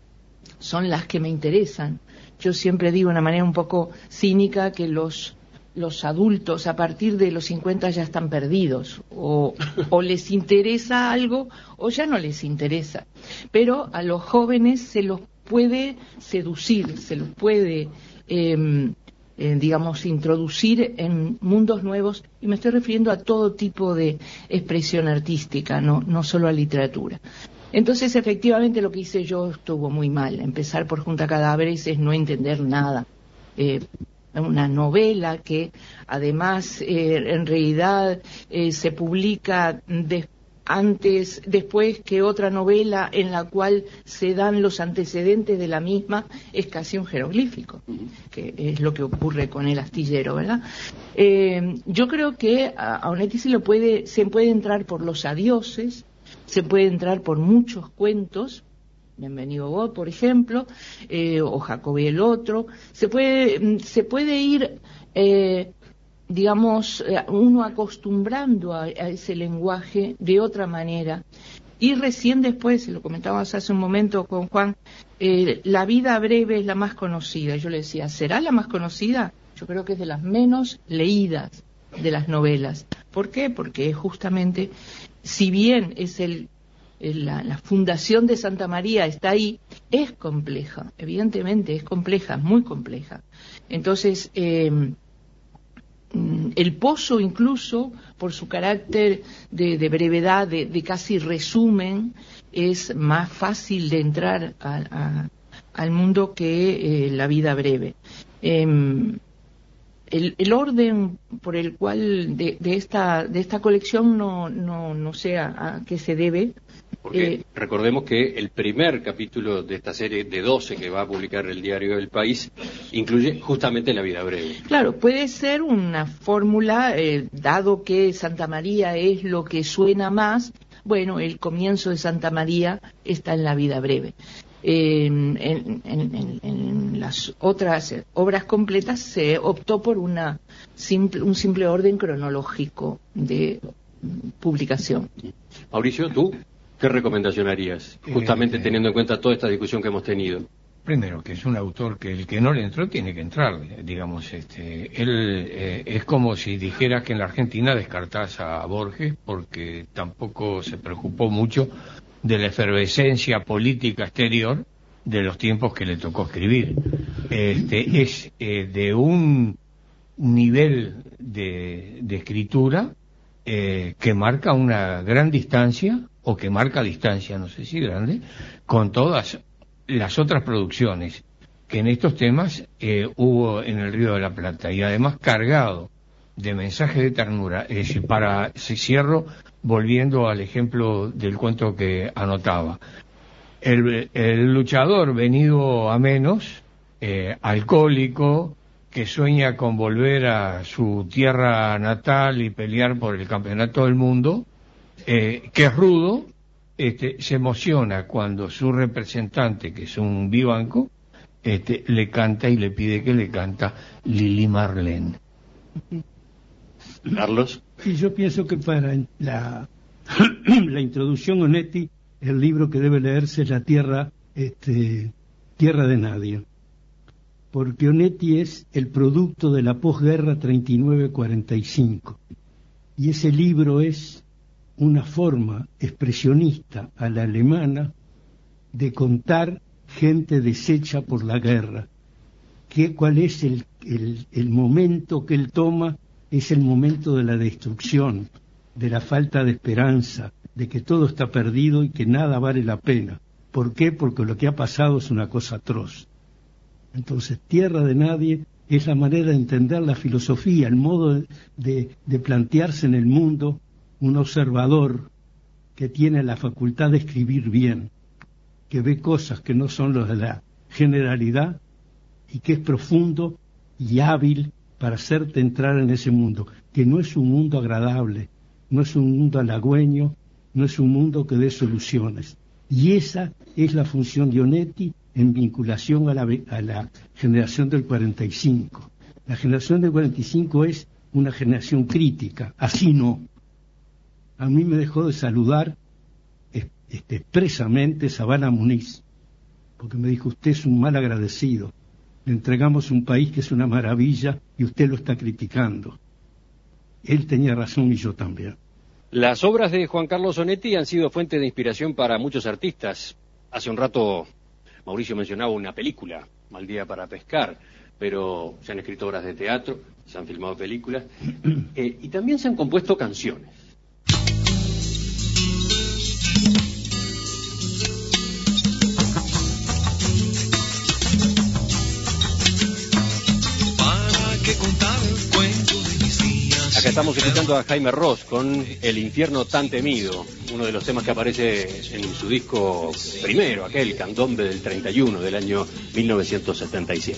son las que me interesan, yo siempre digo de una manera un poco cínica que los los adultos a partir de los cincuenta ya están perdidos, o, o les interesa algo o ya no les interesa, pero a los jóvenes se los puede seducir, se los puede eh, eh, digamos introducir en mundos nuevos, y me estoy refiriendo a todo tipo de expresión artística, no, no solo a literatura. Entonces, efectivamente, lo que hice yo estuvo muy mal. Empezar por Junta Cadáveres es no entender nada. Eh, una novela que además eh, en realidad eh, se publica de, antes, después que otra novela en la cual se dan los antecedentes de la misma, es casi un jeroglífico, que es lo que ocurre con El astillero, ¿verdad? Eh, yo creo que a, a Onetti se lo puede, se puede entrar por Los adioses, se puede entrar por muchos cuentos, Bienvenido vos, por ejemplo, eh, o Jacobi el otro. Se puede, se puede ir, eh, digamos, uno acostumbrando a, a ese lenguaje de otra manera. Y recién después, lo comentábamos hace un momento con Juan, eh, La vida breve es la más conocida. Yo le decía, ¿será la más conocida? Yo creo que es de las menos leídas de las novelas. ¿Por qué? Porque justamente, si bien es el La, la fundación de Santa María está ahí, es compleja, evidentemente es compleja, muy compleja. Entonces, eh, el Pozo, incluso, por su carácter de, de brevedad, de, de casi resumen, es más fácil de entrar a, a, al mundo que eh, La vida breve. Eh, El, el orden por el cual de, de esta de esta colección no no no sé a, a qué se debe. Porque eh, recordemos que el primer capítulo de esta serie de doce que va a publicar el diario El País incluye justamente La vida breve. Claro, puede ser una fórmula, eh, dado que Santa María es lo que suena más, bueno, el comienzo de Santa María está en La vida breve. Eh, en, en, en, en las otras obras completas se optó por una simple, un simple orden cronológico de publicación. Mauricio, ¿tú? ¿Qué recomendación harías, justamente eh, teniendo en cuenta toda esta discusión que hemos tenido? Primero, que es un autor que el que no le entró tiene que entrar, digamos, este, él eh, es como si dijeras que en la Argentina descartás a Borges porque tampoco se preocupó mucho de la efervescencia política exterior de los tiempos que le tocó escribir. Este, es eh, de un nivel de, de escritura eh, que marca una gran distancia, o que marca distancia, no sé si grande, con todas las otras producciones que en estos temas eh, hubo en el Río de la Plata, y además cargado de mensajes de ternura. Es decir, para, si cierro volviendo al ejemplo del cuento que anotaba, el, el luchador venido a menos, eh, alcohólico, que sueña con volver a su tierra natal y pelear por el campeonato del mundo, eh, que es rudo, este, se emociona cuando su representante, que es un vivanco, este, le canta y le pide que le canta Lili Marlene. Carlos. Sí, yo pienso que para la, la introducción a Onetti, el libro que debe leerse es La Tierra, este, Tierra de Nadie, porque Onetti es el producto de la posguerra treinta y nueve cuarenta y cinco, y ese libro es una forma expresionista a la alemana de contar gente deshecha por la guerra. ¿Qué, cuál es el, el, el momento que él toma? Es el momento de la destrucción, de la falta de esperanza, de que todo está perdido y que nada vale la pena. ¿Por qué? Porque lo que ha pasado es una cosa atroz. Entonces, Tierra de Nadie es la manera de entender la filosofía, el modo de, de, de plantearse en el mundo un observador que tiene la facultad de escribir bien, que ve cosas que no son las de la generalidad y que es profundo y hábil para hacerte entrar en ese mundo, que no es un mundo agradable, no es un mundo halagüeño, no es un mundo que dé soluciones. Y esa es la función de Onetti en vinculación a la, a la generación del cuarenta y cinco. La generación del cuarenta y cinco es una generación crítica, así no. A mí me dejó de saludar este, expresamente Sabana Muniz, porque me dijo: usted es un mal agradecido, le entregamos un país que es una maravilla y usted lo está criticando. Él tenía razón y yo también. Las obras de Juan Carlos Onetti han sido fuente de inspiración para muchos artistas. Hace un rato Mauricio mencionaba una película, Mal día para pescar, pero se han escrito obras de teatro, se han filmado películas, eh, y también se han compuesto canciones. Acá estamos escuchando a Jaime Ross con El infierno tan temido, uno de los temas que aparece en su disco primero, aquel Candombe del treinta y uno, del año mil novecientos setenta y siete.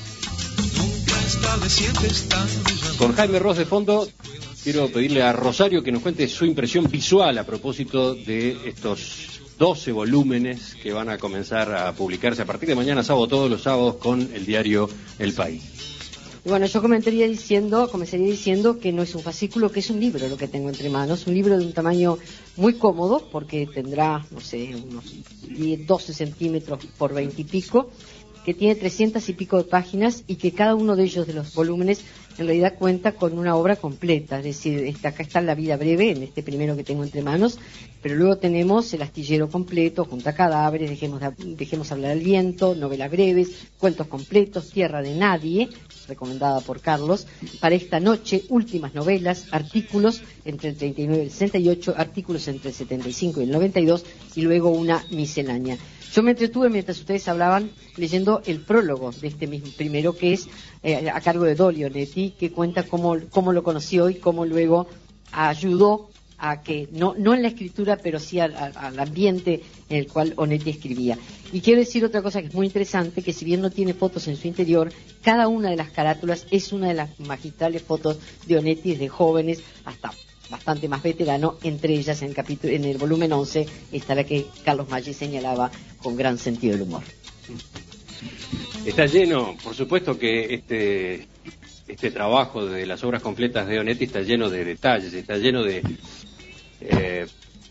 Con Jaime Ross de fondo, quiero pedirle a Rosario que nos cuente su impresión visual a propósito de estos doce volúmenes que van a comenzar a publicarse a partir de mañana sábado, todos los sábados, con el diario El País. Bueno, yo comenzaría diciendo, comenzaría diciendo que no es un fascículo, que es un libro lo que tengo entre manos, un libro de un tamaño muy cómodo, porque tendrá, no sé, unos diez, doce centímetros por veinte y pico, que tiene trescientas y pico de páginas y que cada uno de ellos, de los volúmenes, en realidad cuenta con una obra completa. Es decir, esta, acá está La vida breve, en este primero que tengo entre manos, pero luego tenemos El astillero completo, Junto a cadáveres, Dejemos, dejemos hablar al viento, Novelas breves, Cuentos completos, Tierra de nadie, recomendada por Carlos, Para esta noche, últimas novelas, artículos entre el treinta y nueve y el sesenta y ocho, artículos entre el setenta y cinco y el noventa y dos, y luego una miscelánea. Yo me entretuve mientras ustedes hablaban leyendo el prólogo de este mismo primero, que es eh, a cargo de Dolly Onetti, que cuenta cómo, cómo lo conoció y cómo luego ayudó a que, no, no en la escritura, pero sí al, al ambiente en el cual Onetti escribía. Y quiero decir otra cosa que es muy interesante, que si bien no tiene fotos en su interior, cada una de las carátulas es una de las magistrales fotos de Onetti desde jóvenes hasta bastante más veterano. Entre ellas, en el capítulo, en el volumen once, está la que Carlos Maggi señalaba con gran sentido del humor. Está lleno, por supuesto que este este trabajo de las obras completas de Onetti está lleno de detalles, está lleno de eh,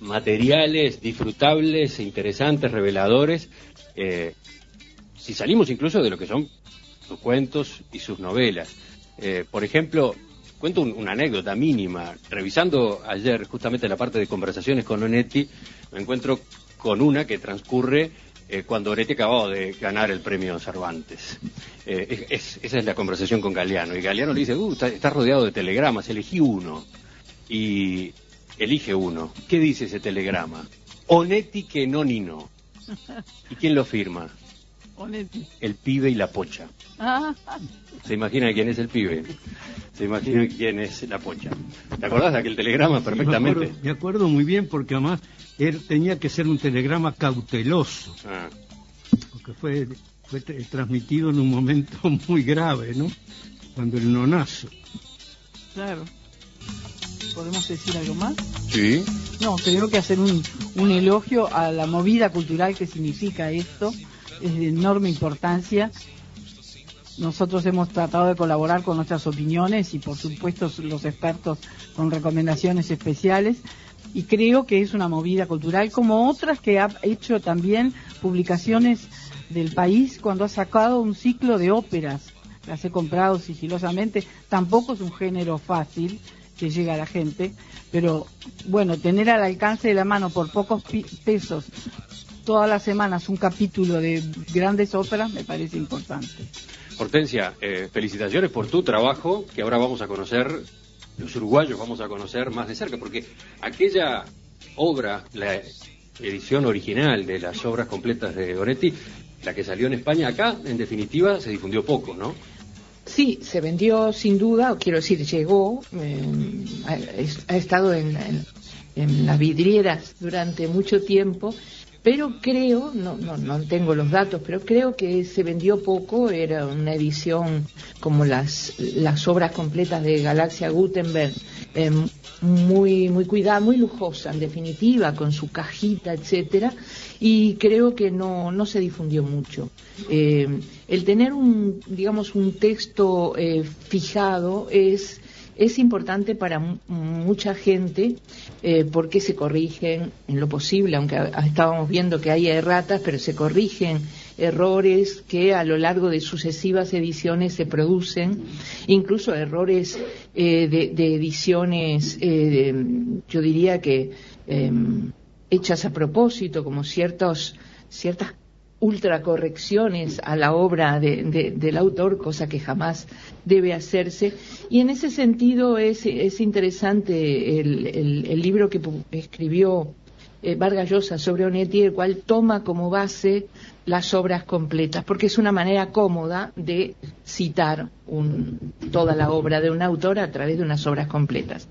materiales disfrutables, interesantes, reveladores, eh, si salimos incluso de lo que son sus cuentos y sus novelas. Eh, por ejemplo, cuento un, una anécdota mínima. Revisando ayer justamente la parte de conversaciones con Onetti, me encuentro con una que transcurre eh, cuando Onetti acababa de ganar el premio Cervantes. Eh, es, esa es la conversación con Galeano. Y Galeano le dice, uh, estás está rodeado de telegramas, elegí uno. Y elige uno. ¿Qué dice ese telegrama? Onetti que no ni no. ¿Y quién lo firma? Onetti. El pibe y la pocha. Ah. ¿Se imagina quién es el pibe? ¿Se imagina quién es la pocha? ¿Te acordás de aquel telegrama perfectamente? Sí, me, acuerdo, me acuerdo muy bien porque además él tenía que ser un telegrama cauteloso. Ah. Porque fue, fue t- transmitido en un momento muy grave, ¿no? Cuando el nonazo. Claro. ¿Podemos decir algo más? Sí. No, creo que hacer un, un elogio a la movida cultural que significa esto es de enorme importancia. Nosotros hemos tratado de colaborar con nuestras opiniones y por supuesto los expertos con recomendaciones especiales, y creo que es una movida cultural como otras que ha hecho también publicaciones del país cuando ha sacado un ciclo de óperas. Las he comprado sigilosamente, tampoco es un género fácil que llega a la gente, pero bueno, tener al alcance de la mano por pocos pi- pesos todas las semanas un capítulo de grandes óperas me parece importante. Hortensia, eh, felicitaciones por tu trabajo, que ahora vamos a conocer, los uruguayos vamos a conocer más de cerca, porque aquella obra, la edición original de las obras completas de Onetti, la que salió en España, acá, en definitiva, se difundió poco, ¿no? Sí, se vendió sin duda, quiero decir, llegó, eh, ha, ha estado en, en, en las vidrieras durante mucho tiempo, pero creo, no, no, no tengo los datos, pero creo que se vendió poco. Era una edición como las, las obras completas de Galaxia Gutenberg, eh, muy, muy cuidada, muy lujosa en definitiva, con su cajita, etcétera, y creo que no, no se difundió mucho. Eh, el tener un, digamos, un texto eh, fijado es es importante para m- mucha gente eh, porque se corrigen en lo posible, aunque a- estábamos viendo que hay erratas, pero se corrigen errores que a lo largo de sucesivas ediciones se producen, incluso errores eh, de, de ediciones, eh, de, yo diría que eh, hechas a propósito, como ciertos ciertas ultracorrecciones a la obra de, de, del autor, cosa que jamás debe hacerse. Y en ese sentido es, es interesante el, el, el libro que escribió eh, Vargas Llosa sobre Onetti, el cual toma como base las obras completas, porque es una manera cómoda de citar un, toda la obra de un autor a través de unas obras completas.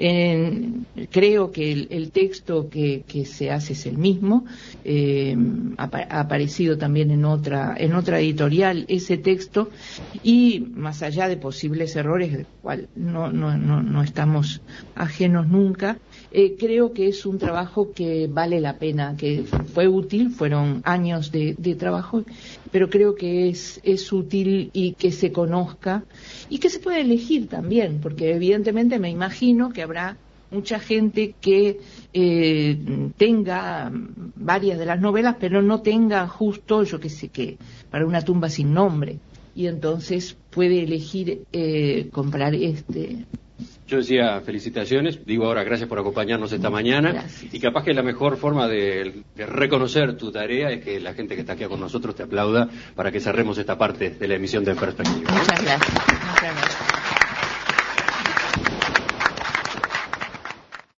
En, creo que el, el texto que, que se hace es el mismo, eh, ha, ha aparecido también en otra, en otra editorial ese texto, y más allá de posibles errores, del cual no, no, no, no estamos ajenos nunca, eh, creo que es un trabajo que vale la pena, que fue útil, fueron años de de trabajo, pero creo que es, es útil y que se conozca y que se puede elegir también, porque evidentemente me imagino que habrá mucha gente que eh, tenga varias de las novelas, pero no tenga justo, yo qué sé qué, para una tumba sin nombre, y entonces puede elegir eh, comprar este. Yo decía felicitaciones, digo ahora gracias por acompañarnos esta mañana. Gracias. Y capaz que la mejor forma de, de reconocer tu tarea es que la gente que está aquí con nosotros te aplauda para que cerremos esta parte de la emisión de En Perspectiva. Muchas gracias.